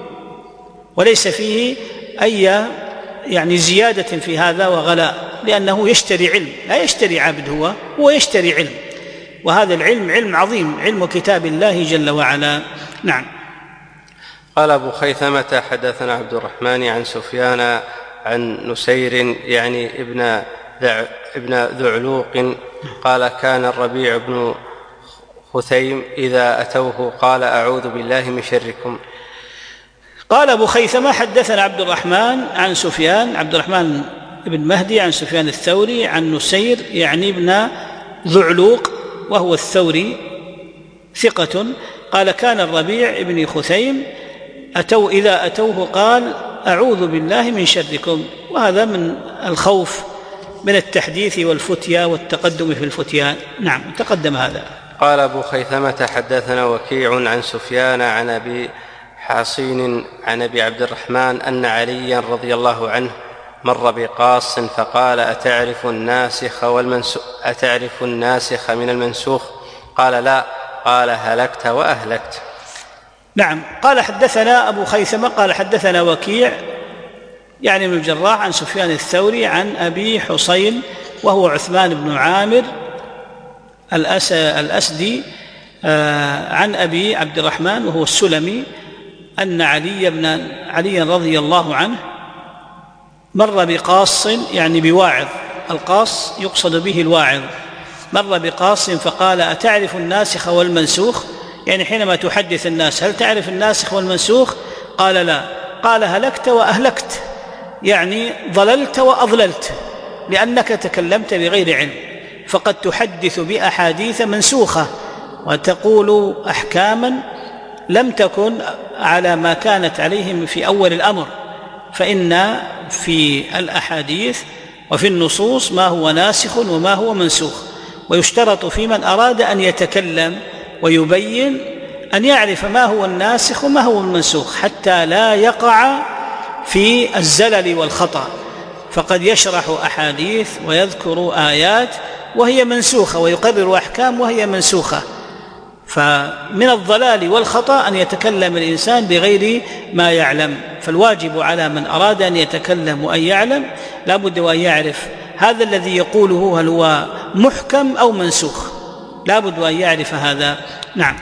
وليس فيه أي يعني زيادة في هذا وغلاء، لأنه يشتري علم، لا يشتري عبد، هو هو يشتري علم، وهذا العلم علم عظيم، علم كتاب الله جل وعلا. نعم. قال أبو خيثمة: حدثنا عبد الرحمن عن سفيان عن نسير يعني ابن ابن ذعلوق قال كان الربيع بن خثيم إذا أتوه قال أعوذ بالله من شركم. قال أبو خيثمة حدثنا عبد الرحمن عن سفيان، عبد الرحمن بن مهدي عن سفيان الثوري عن نسير يعني ابن ذعلوق وهو الثوري ثقة، قال كان الربيع بن خثيم أتوا إذا أتوه قال أعوذ بالله من شركم، وهذا من الخوف من التحديث والفتيا والتقدم في الفتيان. نعم تقدم هذا. قال أبو خيثمة حدثنا وكيع عن سفيان عن أبي حصين عن أبي عبد الرحمن أن عليا رضي الله عنه مر بقاص فقال أتعرف الناسخ والمنسوخ أتعرف الناسخ من المنسوخ؟ قال لا. قال هلكت وأهلكت. نعم. قال حدثنا أبو خيثمة قال حدثنا وكيع يعني من الجراح عن سفيان الثوري عن أبي حصين وهو عثمان بن عامر الأسدي عن أبي عبد الرحمن وهو السلمي أن علي بن علي رضي الله عنه مر بقاص يعني بواعظ، القاص يقصد به الواعظ، مر بقاص فقال أتعرف الناسخ والمنسوخ؟ يعني حينما تحدث الناس هل تعرف الناسخ والمنسوخ؟ قال لا. قال هلكت وأهلكت، يعني ضللت وأضللت لأنك تكلمت بغير علم، فقد تحدث بأحاديث منسوخة وتقول أحكاما لم تكن على ما كانت عليهم في أول الأمر، فإن في الأحاديث وفي النصوص ما هو ناسخ وما هو منسوخ، ويشترط في من أراد أن يتكلم ويبين أن يعرف ما هو الناسخ وما هو المنسوخ حتى لا يقع في الزلل والخطأ، فقد يشرح أحاديث ويذكر آيات وهي منسوخة ويقرر أحكام وهي منسوخة، فمن الضلال والخطأ أن يتكلم الإنسان بغير ما يعلم، فالواجب على من أراد أن يتكلم وأن يعلم لا بد وأن يعرف هذا الذي يقوله هل هو محكم أو منسوخ، لا بد وأن يعرف هذا. نعم.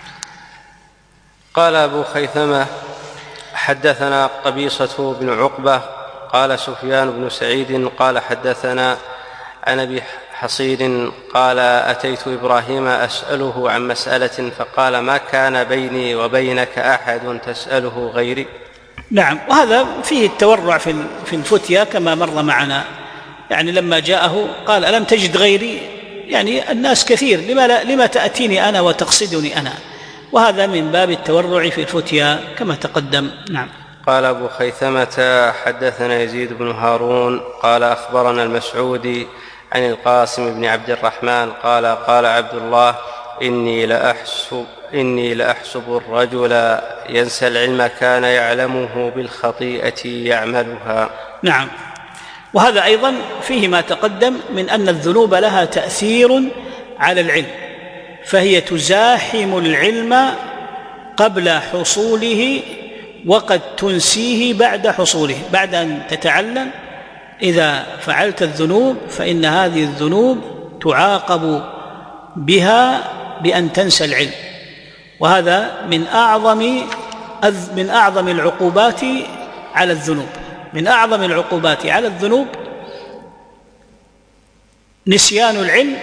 قال أبو خيثمة حدثنا قبيصة بن عقبة قال سفيان بن سعيد قال حدثنا عن أبي حصين قال أتيت إبراهيم أسأله عن مسألة فقال ما كان بيني وبينك أحد تسأله غيري. نعم. وهذا فيه التورع في الفتيا كما مر معنا، يعني لما جاءه قال ألم تجد غيري، يعني الناس كثير لما, لا لما تأتيني أنا وتقصدني أنا، وهذا من باب التورع في الفتيا كما تقدم. نعم. قال أبو خيثمة حدثنا يزيد بن هارون قال أخبرنا المسعودي عن القاسم بن عبد الرحمن قال قال عبد الله إني لأحسب, إني لأحسب الرجل ينسى العلم كان يعلمه بالخطيئة يعملها. نعم. وهذا أيضا فيه ما تقدم من أن الذنوب لها تأثير على العلم، فهي تزاحم العلم قبل حصوله وقد تنسيه بعد حصوله، بعد أن تتعلم إذا فعلت الذنوب فإن هذه الذنوب تعاقب بها بأن تنسى العلم، وهذا من أعظم من أعظم العقوبات على الذنوب، من أعظم العقوبات على الذنوب نسيان العلم،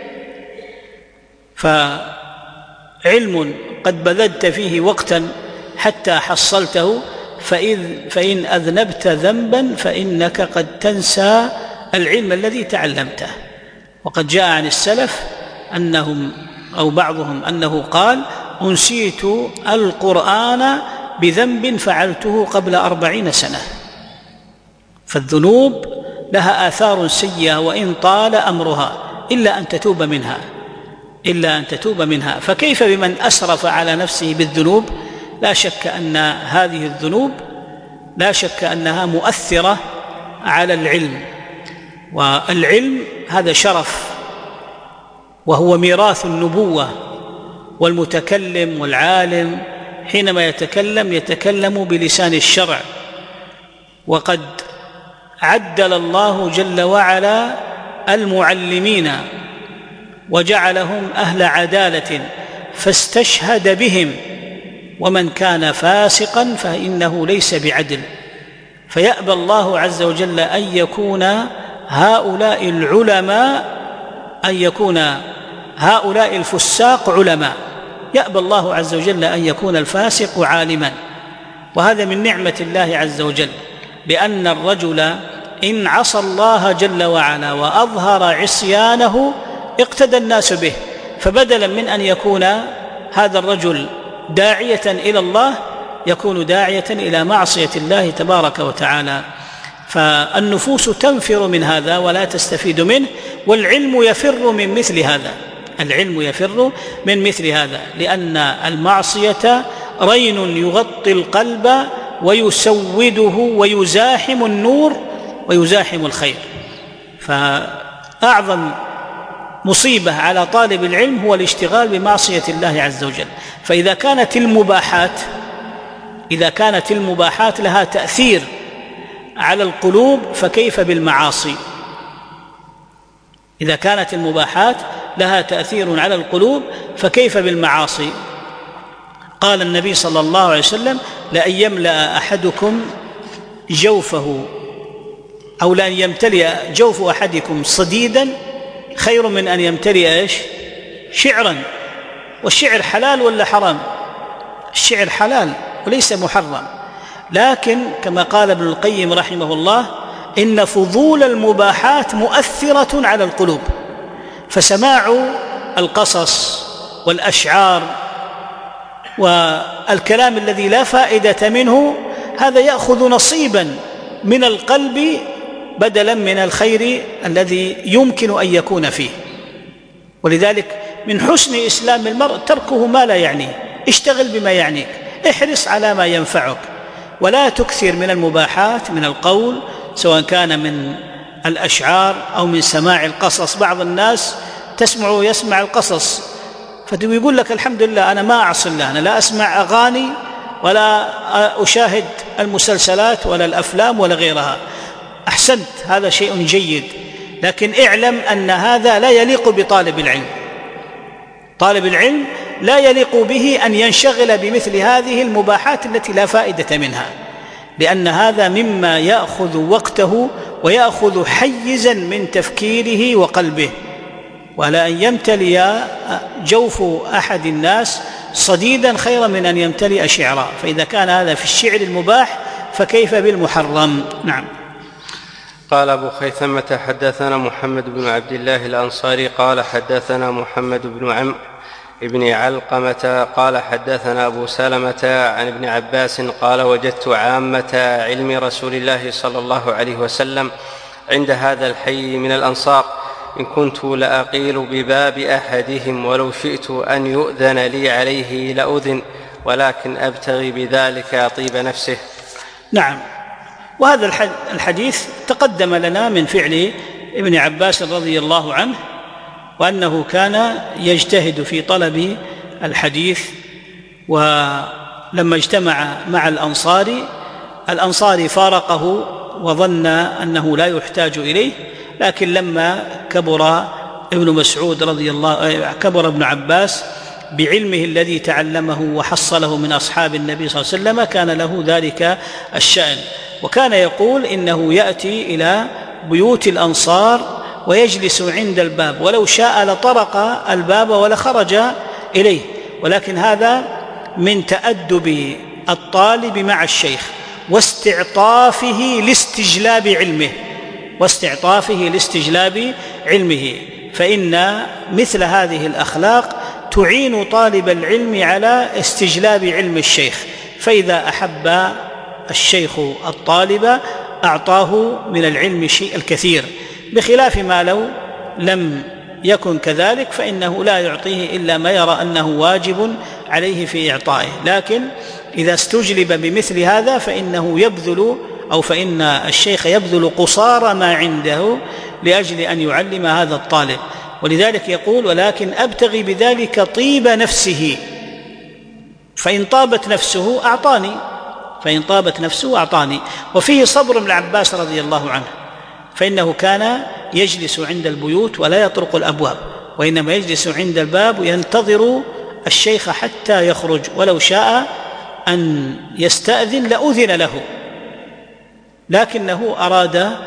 فعلم قد بذلت فيه وقتا حتى حصلته فإذ فإن أذنبت ذنبا فإنك قد تنسى العلم الذي تعلمته. وقد جاء عن السلف أنهم أو بعضهم أنه قال أنسيت القرآن بذنب فعلته قبل أربعين سنة. فالذنوب لها آثار سيئة وإن طال أمرها إلا أن تتوب منها إلا أن تتوب منها فكيف بمن أسرف على نفسه بالذنوب؟ لا شك أن هذه الذنوب لا شك أنها مؤثرة على العلم، والعلم هذا شرف وهو ميراث النبوة، والمتكلم والعالم حينما يتكلم يتكلم بلسان الشرع، وقد عدل الله جل وعلا المعلمين وجعلهم أهل عدالة فاستشهد بهم، ومن كان فاسقا فإنه ليس بعدل، فيأبى الله عز وجل أن يكون هؤلاء العلماء أن يكون هؤلاء الفساق علماء، يأبى الله عز وجل أن يكون الفاسق عالما. وهذا من نعمة الله عز وجل، بأن الرجل إن عصى الله جل وعلا وأظهر عصيانه اقتدى الناس به، فبدلا من أن يكون هذا الرجل داعية إلى الله يكون داعية إلى معصية الله تبارك وتعالى. فالنفوس تنفر من هذا ولا تستفيد منه، والعلم يفر من مثل هذا، العلم يفر من مثل هذا، لأن المعصية رين يغطي القلب ويسوده ويزاحم النور ويزاحم الخير. فأعظم مصيبة على طالب العلم هو الاشتغال بمعصية الله عز وجل. فإذا كانت المباحات إذا كانت المباحات لها تأثير على القلوب فكيف بالمعاصي؟ إذا كانت المباحات لها تأثير على القلوب فكيف بالمعاصي؟ قال النبي صلى الله عليه وسلم: لأن يملأ أحدكم جوفه أو لأن يمتلئ جوف أحدكم صديدا خير من أن يمتلئ إيش؟ شعرا. والشعر حلال ولا حرام؟ الشعر حلال وليس محرم، لكن كما قال ابن القيم رحمه الله: إن فضول المباحات مؤثرة على القلوب، فسماع القصص والأشعار والكلام الذي لا فائدة منه هذا يأخذ نصيبا من القلب بدلا من الخير الذي يمكن أن يكون فيه. ولذلك من حسن إسلام المرء تركه ما لا يعنيه، اشتغل بما يعنيك، احرص على ما ينفعك، ولا تكثر من المباحات من القول، سواء كان من الأشعار أو من سماع القصص. بعض الناس تسمع يسمع القصص فيقول لك: الحمد لله أنا ما أعصي الله، أنا لا أسمع أغاني ولا أشاهد المسلسلات ولا الأفلام ولا غيرها. أحسنت، هذا شيء جيد، لكن اعلم أن هذا لا يليق بطالب العلم. طالب العلم لا يليق به أن ينشغل بمثل هذه المباحات التي لا فائدة منها، لأن هذا مما يأخذ وقته ويأخذ حيزا من تفكيره وقلبه. ولا أن يمتلئ جوف أحد الناس صديدا خيرا من أن يمتلئ شعرا. فإذا كان هذا في الشعر المباح فكيف بالمحرم؟ نعم. قال أبو خيثمة: حدثنا محمد بن عبد الله الأنصاري قال حدثنا محمد بن عمرو ابن علقمة قال حدثنا أبو سلمة عن ابن عباس قال: وجدت عامة علم رسول الله صلى الله عليه وسلم عند هذا الحي من الأنصار، إن كنت لأقيل بباب أحدهم ولو شئت أن يؤذن لي عليه لأذن، ولكن أبتغي بذلك طيب نفسه. نعم. وهذا الحديث تقدم لنا من فعل ابن عباس رضي الله عنه، وأنه كان يجتهد في طلب الحديث. ولما اجتمع مع الأنصاري الأنصاري فارقه وظن أنه لا يحتاج إليه، لكن لما كبر ابن مسعود رضي الله كبر ابن عباس بعلمه الذي تعلمه وحصله من أصحاب النبي صلى الله عليه وسلم كان له ذلك الشأن. وكان يقول إنه يأتي إلى بيوت الأنصار ويجلس عند الباب، ولو شاء لطرق الباب ولخرج إليه، ولكن هذا من تأدب الطالب مع الشيخ واستعطافه لاستجلاب علمه واستعطافه لاستجلاب علمه فإن مثل هذه الأخلاق تعين طالب العلم على استجلاب علم الشيخ. فإذا أحب الشيخ الطالب أعطاه من العلم شيء الكثير، بخلاف ما لو لم يكن كذلك فإنه لا يعطيه إلا ما يرى أنه واجب عليه في إعطائه. لكن إذا استجلب بمثل هذا فإنه يبذل أو فإن الشيخ يبذل قصارى ما عنده لأجل أن يعلم هذا الطالب. ولذلك يقول: ولكن أبتغي بذلك طيب نفسه، فإن طابت نفسه أعطاني فإن طابت نفسه أعطاني. وفيه صبر ابن عباس رضي الله عنه، فإنه كان يجلس عند البيوت ولا يطرق الأبواب، وإنما يجلس عند الباب وينتظر الشيخ حتى يخرج، ولو شاء أن يستأذن لأذن له، لكنه أراد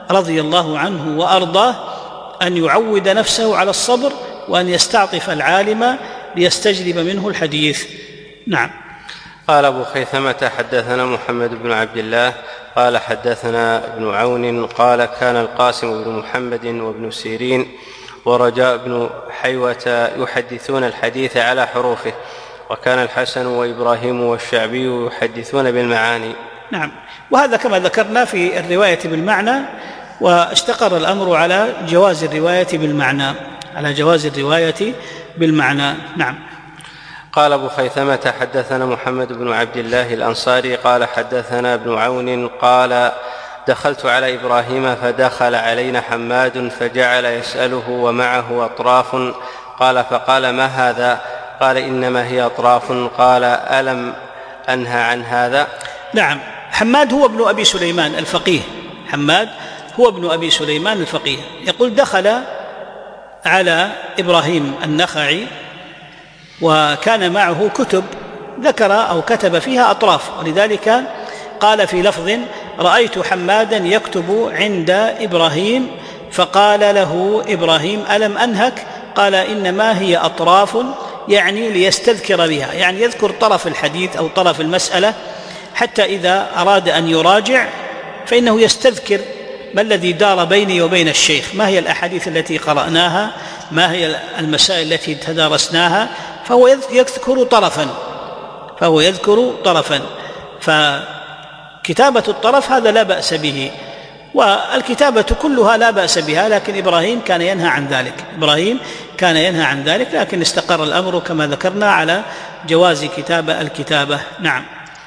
رضي الله عنه وأرضاه أن يعود نفسه على الصبر وأن يستعطف العالم ليستجلب منه الحديث. نعم. قال أبو خيثمة حدثنا محمد بن عبد الله قال حدثنا ابن عون قال كان القاسم بن محمد وابن سيرين ورجاء بن حيوة يحدثون الحديث على حروفه، وكان الحسن وإبراهيم والشعبي يحدثون بالمعاني. نعم، وهذا كما ذكرنا في الرواية بالمعنى، واستقر الأمر على جواز الرواية بالمعنى على جواز الرواية بالمعنى. نعم. قال أبو خيثمة حدثنا محمد بن عبد الله الأنصاري قال حدثنا ابن عون قال دخلت على إبراهيم فدخل علينا حماد فجعل يسأله ومعه أطراف، قال فقال ما هذا؟ قال إنما هي أطراف. قال ألم أنهى عن هذا؟ نعم. حماد هو ابن أبي سليمان الفقيه حماد هو ابن أبي سليمان الفقيه. يقول دخل على إبراهيم النخعي وكان معه كتب ذكر أو كتب فيها أطراف، ولذلك قال في لفظ رأيت حمادا يكتب عند إبراهيم فقال له إبراهيم ألم أنهك؟ قال إنما هي أطراف، يعني ليستذكر بها، يعني يذكر طرف الحديث أو طرف المسألة حتى إذا أراد أن يراجع فإنه يستذكر ما الذي دار بيني وبين الشيخ، ما هي الأحاديث التي قرأناها، ما هي المسائل التي تدارسناها، فهو يذكر طرفا فهو يذكر طرفا فكتابة الطرف هذا لا بأس به، والكتابة كلها لا بأس بها، لكن إبراهيم كان ينهى عن ذلك إبراهيم كان ينهى عن ذلك لكن استقر الأمر كما ذكرنا على جواز كتابة الكتابة. نعم.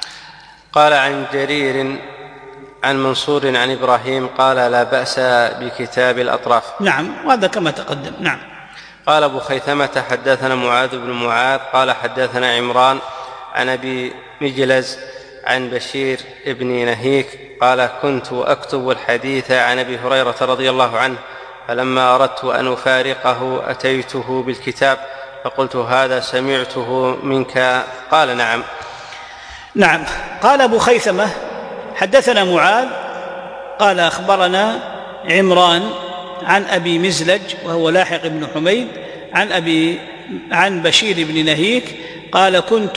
قال عن جرير عن منصور عن إبراهيم قال لا بأس بكتاب الأطراف. نعم، وهذا كما تقدم. نعم. قال أبو خيثمة حدثنا معاذ بن معاذ قال حدثنا عمران عن أبي مجلز عن بشير بن نهيك قال كنت أكتب الحديث عن أبي هريرة رضي الله عنه، فلما أردت أن أفارقه أتيته بالكتاب فقلت هذا سمعته منك؟ قال نعم. نعم. قال أبو خيثمة حدثنا معاذ قال أخبرنا عمران عن أبي مزلج وهو لاحق بن حميد عن أبي عن بشير بن نهيك قال كنت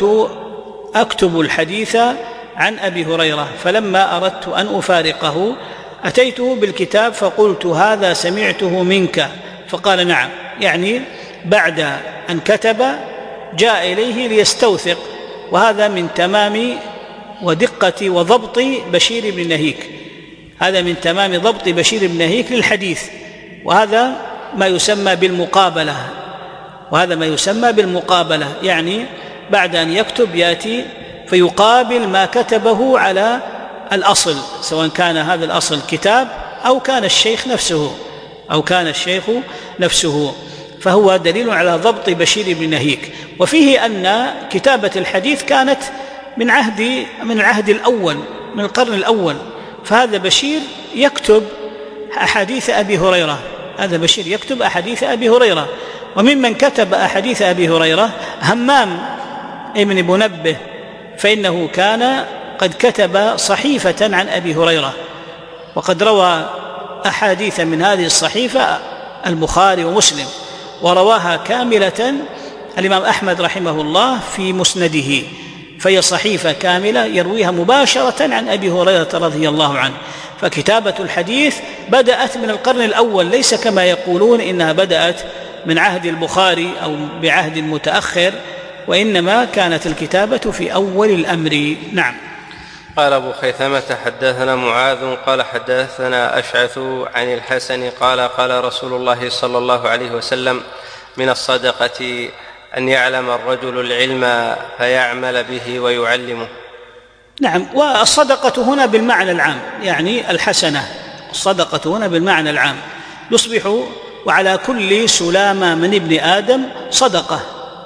أكتب الحديث عن أبي هريرة فلما أردت أن أفارقه أتيته بالكتاب فقلت هذا سمعته منك؟ فقال نعم، يعني بعد أن كتب جاء إليه ليستوثق، وهذا من تمام ودقة وضبط بشير بن نهيك هذا من تمام ضبط بشير بن نهيك للحديث، وهذا ما يسمى بالمقابلة وهذا ما يسمى بالمقابلة يعني بعد أن يكتب يأتي فيقابل ما كتبه على الأصل، سواء كان هذا الأصل كتاب أو كان الشيخ نفسه أو كان الشيخ نفسه فهو دليل على ضبط بشير بن نهيك. وفيه أن كتابة الحديث كانت من عهد من العهد الأول من القرن الأول، فهذا بشير يكتب أحاديث أبي هريرة هذا بشير يكتب أحاديث أبي هريرة وممن كتب أحاديث أبي هريرة همام ابن منبه، فإنه كان قد كتب صحيفة عن أبي هريرة، وقد روى أحاديث من هذه الصحيفة البخاري ومسلم، ورواها كاملة الإمام أحمد رحمه الله في مسنده، فهي صحيفة كاملة يرويها مباشرة عن أبي هريرة رضي الله عنه. فكتابة الحديث بدأت من القرن الأول، ليس كما يقولون إنها بدأت من عهد البخاري أو بعهد متأخر، وإنما كانت الكتابة في أول الأمر. نعم. قال أبو خيثمة حدثنا معاذ قال حدثنا أشعث عن الحسن قال قال رسول الله صلى الله عليه وسلم من الصدقة أن يعلم الرجل العلم فيعمل به ويعلمه. نعم. والصدقة هنا بالمعنى العام، يعني الحسنة، الصدقة هنا بالمعنى العام، يصبح وعلى كل سلامة من ابن آدم صدقة،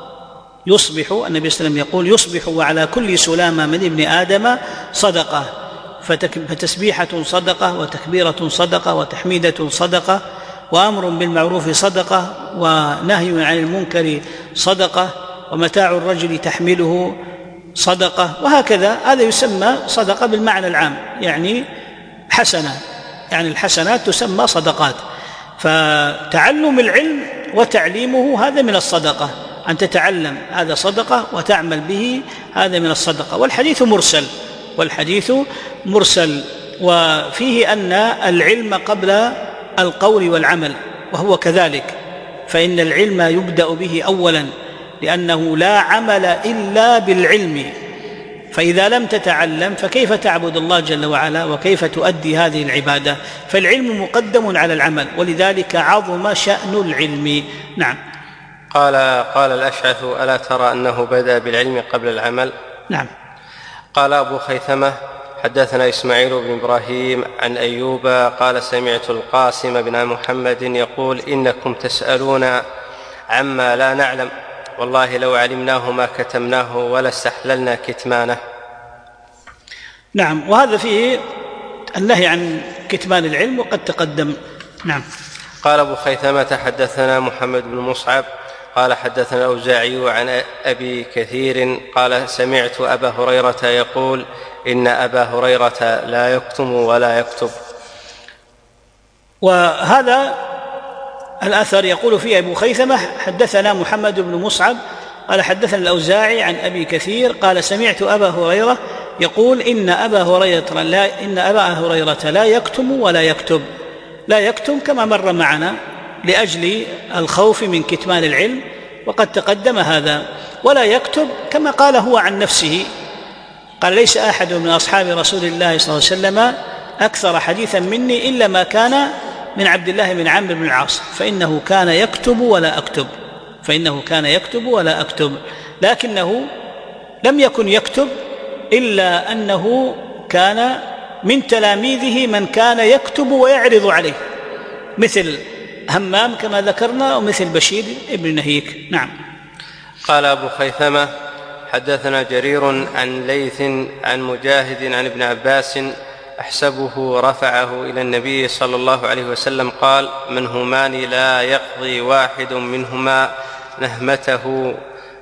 يصبح النبي صلى الله عليه وسلم يقول يصبح وعلى كل سلامة من ابن آدم صدقة، فتسبيحة صدقة وتكبيرة صدقة وتحميدة صدقة وأمر بالمعروف صدقة ونهي عن المنكر صدقة ومتاع الرجل تحمله صدقة، وهكذا. هذا يسمى صدقة بالمعنى العام، يعني حسنة. يعني الحسنات تسمى صدقات. فتعلم العلم وتعليمه هذا من الصدقة، أن تتعلم هذا صدقة وتعمل به هذا من الصدقة. والحديث مرسل والحديث مرسل وفيه أن العلم قبل القول والعمل، وهو كذلك، فإن العلم يبدأ به أولا، لأنه لا عمل إلا بالعلم، فإذا لم تتعلم فكيف تعبد الله جل وعلا وكيف تؤدي هذه العبادة؟ فالعلم مقدم على العمل، ولذلك عظم شأن العلم. نعم. قال قال الأشعث: ألا ترى أنه بدأ بالعلم قبل العمل؟ نعم. قال أبو خيثمة: حدثنا إسماعيل بن إبراهيم عن أيوب قال: سمعت القاسم بن محمد يقول: إنكم تسألون عما لا نعلم، والله لو علمناه ما كتمناه ولا استحللنا كتمانه. نعم. وهذا فيه النهي عن كتمان العلم وقد تقدم. نعم. قال أبو خيثمة: حدثنا محمد بن مصعب قال: حدثنا الأوزاعي عن أبي كثير قال: سمعت أبا هريرة يقول: إن أبا هريرة لا يكتم ولا يكتب. وهذا الأثر يقول فيه أبو خيثمة: حدثنا محمد بن مصعب قال: حدثنا الأوزاعي عن أبي كثير قال: سمعت أبا هريرة يقول: إن أبا هريرة لا, إن أبا هريرة لا يكتم ولا يكتب. لا يكتم كما مر معنا لأجل الخوف من كتمان العلم، وقد تقدم هذا. ولا يكتب كما قال هو عن نفسه، قال: ليس أحد من أصحاب رسول الله صلى الله عليه وسلم أكثر حديثا مني إلا ما كان من عبد الله بن عمرو بن العاص، فإنه كان يكتب ولا أكتب فإنه كان يكتب ولا أكتب لكنه لم يكن يكتب إلا أنه كان من تلاميذه من كان يكتب ويعرض عليه، مثل همام كما ذكرنا، ومثل بشير ابن نهيك. نعم. قال أبو خيثمة: حدثنا جرير عن ليث عن مجاهد عن ابن عباس أحسبه رفعه إلى النبي صلى الله عليه وسلم قال: منهمان لا يقضي واحد منهما نهمته،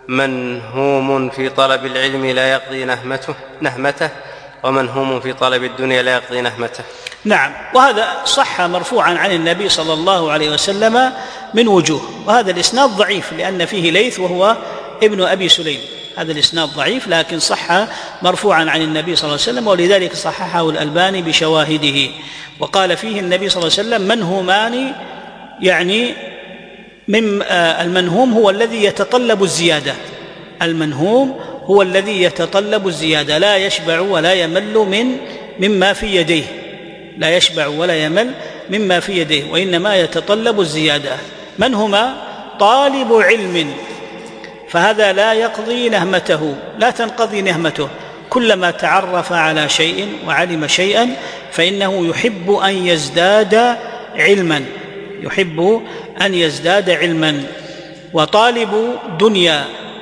منهوم في طلب العلم لا يقضي نهمته, نهمته ومنهوم في طلب الدنيا لا يقضي نهمته. نعم. وهذا صح مرفوعا عن النبي صلى الله عليه وسلم من وجوه، وهذا الإسناد ضعيف لأن فيه ليث وهو ابن أبي سليم، هذا الإسناد ضعيف، لكن صح مرفوعا عن النبي صلى الله عليه وسلم، ولذلك صححه الألباني بشواهده. وقال فيه النبي صلى الله عليه وسلم: منهومان، يعني من المنهوم هو الذي يتطلب الزيادة، المنهوم هو الذي يتطلب الزيادة، لا يشبع ولا يمل من مما في يديه، لا يشبع ولا يمل مما في يديه، وإنما يتطلب الزيادة. من هما؟ طالب علم، فهذا لا يقضي نهمته، لا تنقضي نهمته، كلما تعرف على شيء وعلم شيئا فإنه يحب أن يزداد علما، يحب أن يزداد علما. وطالب دنيا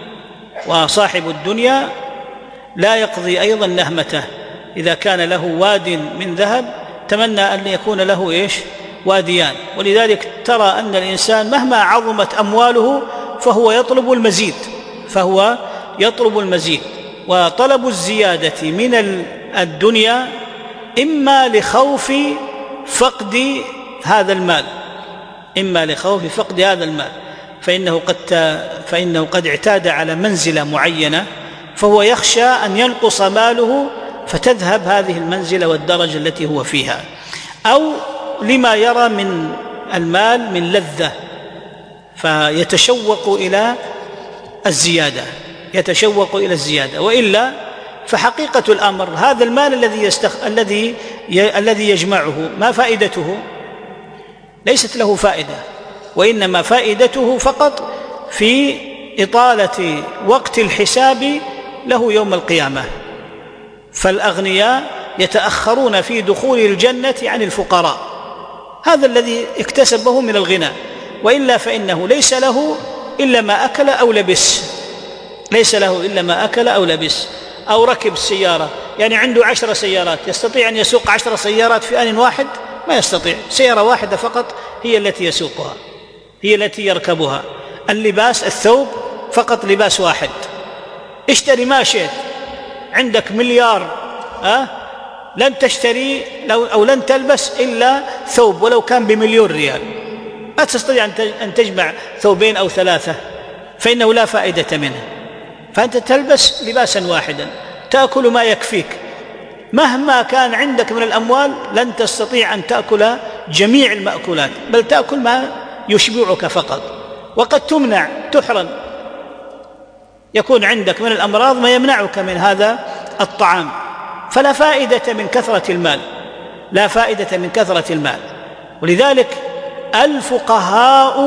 وصاحب الدنيا لا يقضي أيضا نهمته، إذا كان له واد من ذهب تمنى أن يكون له إيش؟ واديان. ولذلك ترى أن الإنسان مهما عظمت أمواله فهو يطلب المزيد، فهو يطلب المزيد. وطلب الزيادة من الدنيا إما لخوف فقد هذا المال، إما لخوف فقد هذا المال، فإنه قد فإنه قد اعتاد على منزلة معينة، فهو يخشى أن ينقص ماله فتذهب هذه المنزلة والدرجة التي هو فيها، أو لما يرى من المال من لذة فيتشوق إلى الزيادة، يتشوق إلى الزيادة. وإلا فحقيقة الأمر هذا المال الذي يستخ... الذي ي... الذي يجمعه ما فائدته؟ ليست له فائدة، وإنما فائدته فقط في إطالة وقت الحساب له يوم القيامة. فالأغنياء يتأخرون في دخول الجنة عن الفقراء، هذا الذي اكتسبه من الغنى، وإلا فإنه ليس له إلا ما أكل أو لبس، ليس له إلا ما أكل أو لبس، أو ركب السيارة، يعني عنده عشر سيارات، يستطيع أن يسوق عشر سيارات في آن واحد؟ ما يستطيع، سيارة واحدة فقط هي التي يسوقها، هي التي يركبها. اللباس، الثوب فقط لباس واحد. اشتري ما شئت، عندك مليار أه؟ لن تشتري أو لن تلبس إلا ثوب ولو كان بمليون ريال، ما تستطيع أن تجمع ثوبين أو ثلاثة، فإنه لا فائدة منه. فأنت تلبس لباسا واحدا، تأكل ما يكفيك، مهما كان عندك من الأموال لن تستطيع أن تأكل جميع المأكولات، بل تأكل ما يشبعك فقط، وقد تمنع تحرم، يكون عندك من الأمراض ما يمنعك من هذا الطعام. فلا فائدة من كثرة المال، لا فائدة من كثرة المال. ولذلك الفقهاء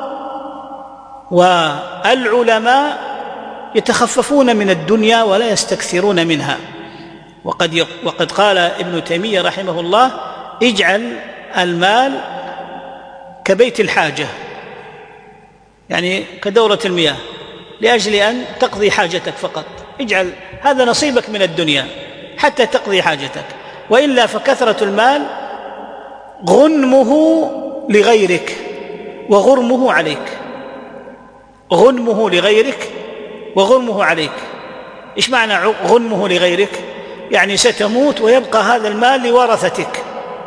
والعلماء يتخففون من الدنيا ولا يستكثرون منها. وقد وقد قال ابن تيمية رحمه الله: اجعل المال كبيت الحاجة، يعني كدورة المياه، لأجل أن تقضي حاجتك فقط، اجعل هذا نصيبك من الدنيا حتى تقضي حاجتك، وإلا فكثرة المال غنمه لغيرك وغرمه عليك، غنمه لغيرك وغرمه عليك. إيش معنى غنمه لغيرك؟ يعني ستموت ويبقى هذا المال لورثتك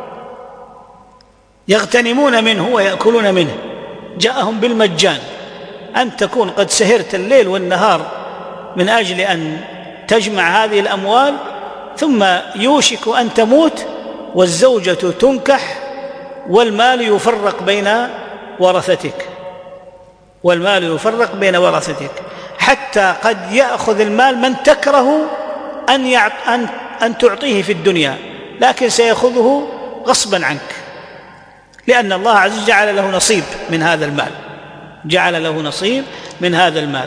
يغتنمون منه ويأكلون منه، جاءهم بالمجان. أن تكون قد سهرت الليل والنهار من أجل أن تجمع هذه الأموال، ثم يوشك أن تموت والزوجة تنكح والمال يفرق بين ورثتك، والمال يفرق بين ورثتك، حتى قد يأخذ المال من تكره أن, يعط أن, أن تعطيه في الدنيا، لكن سيأخذه غصبا عنك، لأن الله عز وجل جعل له نصيب من هذا المال، جعل له نصيب من هذا المال.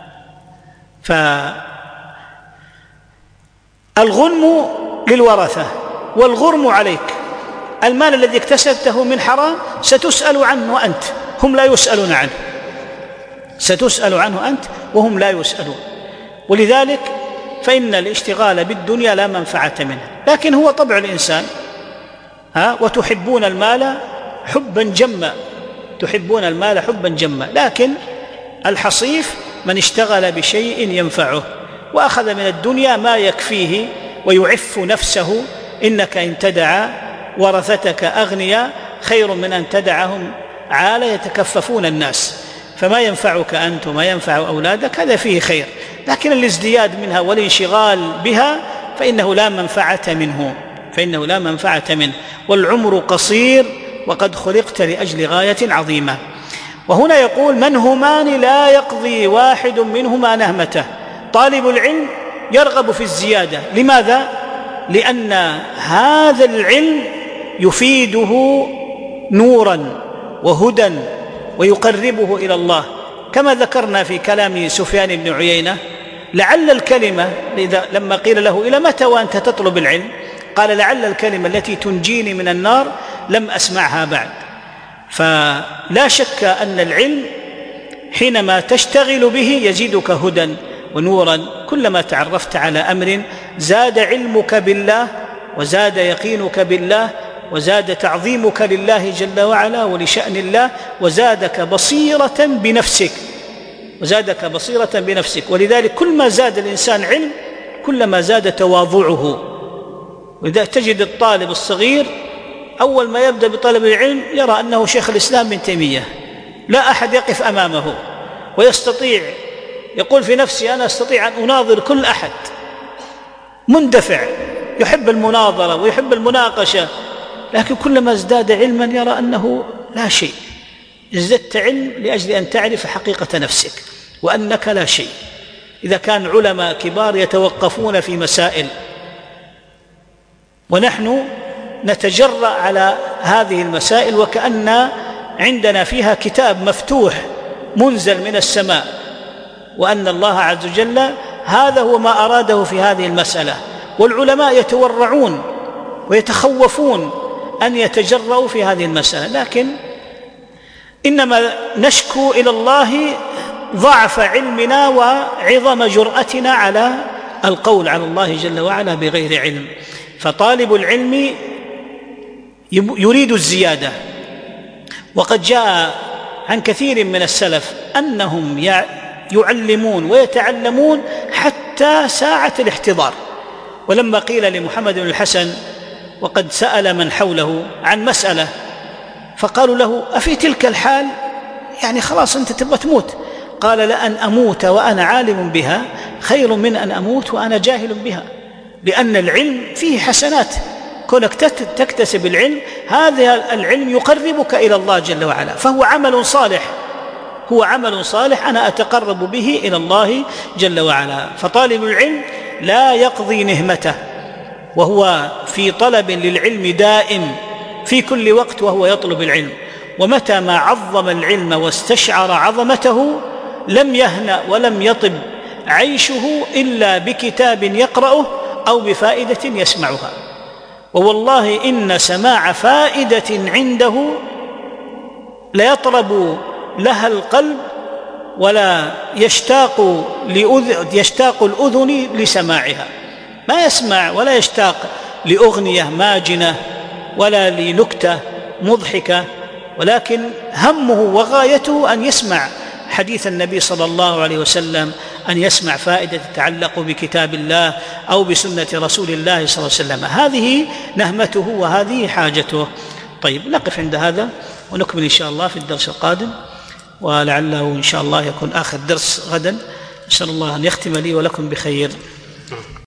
فالغنم للورثة والغرم عليك. المال الذي اكتسبته من حرام ستسأل عنه أنت، هم لا يسألون عنه، ستسأل عنه أنت وهم لا يسألون. ولذلك فإن الاشتغال بالدنيا لا منفعة منه، لكن هو طبع الإنسان، ها وتحبون المال حبا جما، تحبون المال حبا جما. لكن الحصيف من اشتغل بشيء ينفعه وأخذ من الدنيا ما يكفيه ويعف نفسه. إنك إن تدع ورثتك أغنياء خير من أن تدعهم عالة يتكففون الناس، فما ينفعك أنت وما ينفع أولادك هذا فيه خير، لكن الازدياد منها والانشغال بها فإنه لا منفعة منه، فإنه لا منفعة منه. والعمر قصير وقد خلقت لأجل غاية عظيمة. وهنا يقول: من همان لا يقضي واحد منهما نهمته. طالب العلم يرغب في الزيادة، لماذا؟ لأن هذا العلم يفيده نورا وهدى ويقربه إلى الله، كما ذكرنا في كلام سفيان بن عيينة: لعل الكلمة، لما قيل له: إلى متى وأنت تطلب العلم؟ قال: لعل الكلمة التي تنجيني من النار لم أسمعها بعد. فلا شك أن العلم حينما تشتغل به يزيدك هدى ونورا. كلما تعرفت على أمر زاد علمك بالله وزاد يقينك بالله وزاد تعظيمك لله جل وعلا ولشأن الله، وزادك بصيرة بنفسك وزادك بصيرة بنفسك. ولذلك كل ما زاد الإنسان علم كلما زاد تواضعه. وإذا تجد الطالب الصغير أول ما يبدأ بطلب العلم يرى أنه شيخ الإسلام ابن تيمية، لا أحد يقف أمامه، ويستطيع يقول في نفسه: أنا أستطيع أن أناظر كل أحد، مندفع، يحب المناظرة ويحب المناقشة. لكن كلما ازداد علما يرى أنه لا شيء. ازددت علم لأجل أن تعرف حقيقة نفسك وأنك لا شيء. إذا كان علماء كبار يتوقفون في مسائل ونحن نتجرأ على هذه المسائل وكأن عندنا فيها كتاب مفتوح منزل من السماء، وأن الله عز وجل هذا هو ما أراده في هذه المسألة. والعلماء يتورعون ويتخوفون أن يتجرؤوا في هذه المسألة، لكن إنما نشكو إلى الله ضعف علمنا وعظم جرأتنا على القول على الله جل وعلا بغير علم. فطالب العلم يريد الزيادة. وقد جاء عن كثير من السلف أنهم يعلمون ويتعلمون حتى ساعة الاحتضار، ولما قيل لمحمد بن الحسن وقد سأل من حوله عن مسألة فقالوا له: أفي تلك الحال يعني خلاص أنت تبغى تموت؟ قال: لأن أموت وأنا عالم بها خير من أن أموت وأنا جاهل بها، لأن العلم فيه حسنات، كونك تكتسب العلم هذا العلم يقربك إلى الله جل وعلا، فهو عمل صالح، هو عمل صالح أنا أتقرب به إلى الله جل وعلا. فطالب العلم لا يقضي نهمته وهو في طلب للعلم دائم في كل وقت وهو يطلب العلم، ومتى ما عظم العلم واستشعر عظمته لم يهنأ ولم يطب عيشه إلا بكتاب يقرأه أو بفائدة يسمعها. ووالله إن سماع فائدة عنده ليطرب لها القلب ولا يشتاق لأذ... يشتاق الأذن لسماعها، ما يسمع ولا يشتاق لأغنية ماجنة ولا لنكتة مضحكة، ولكن همه وغايته أن يسمع حديث النبي صلى الله عليه وسلم، أن يسمع فائدة تتعلق بكتاب الله أو بسنة رسول الله صلى الله عليه وسلم. هذه نهمته وهذه حاجته. طيب، نقف عند هذا ونكمل إن شاء الله في الدرس القادم، ولعله إن شاء الله يكون آخر درس غدا. أسأل الله أن يختم لي ولكم بخير.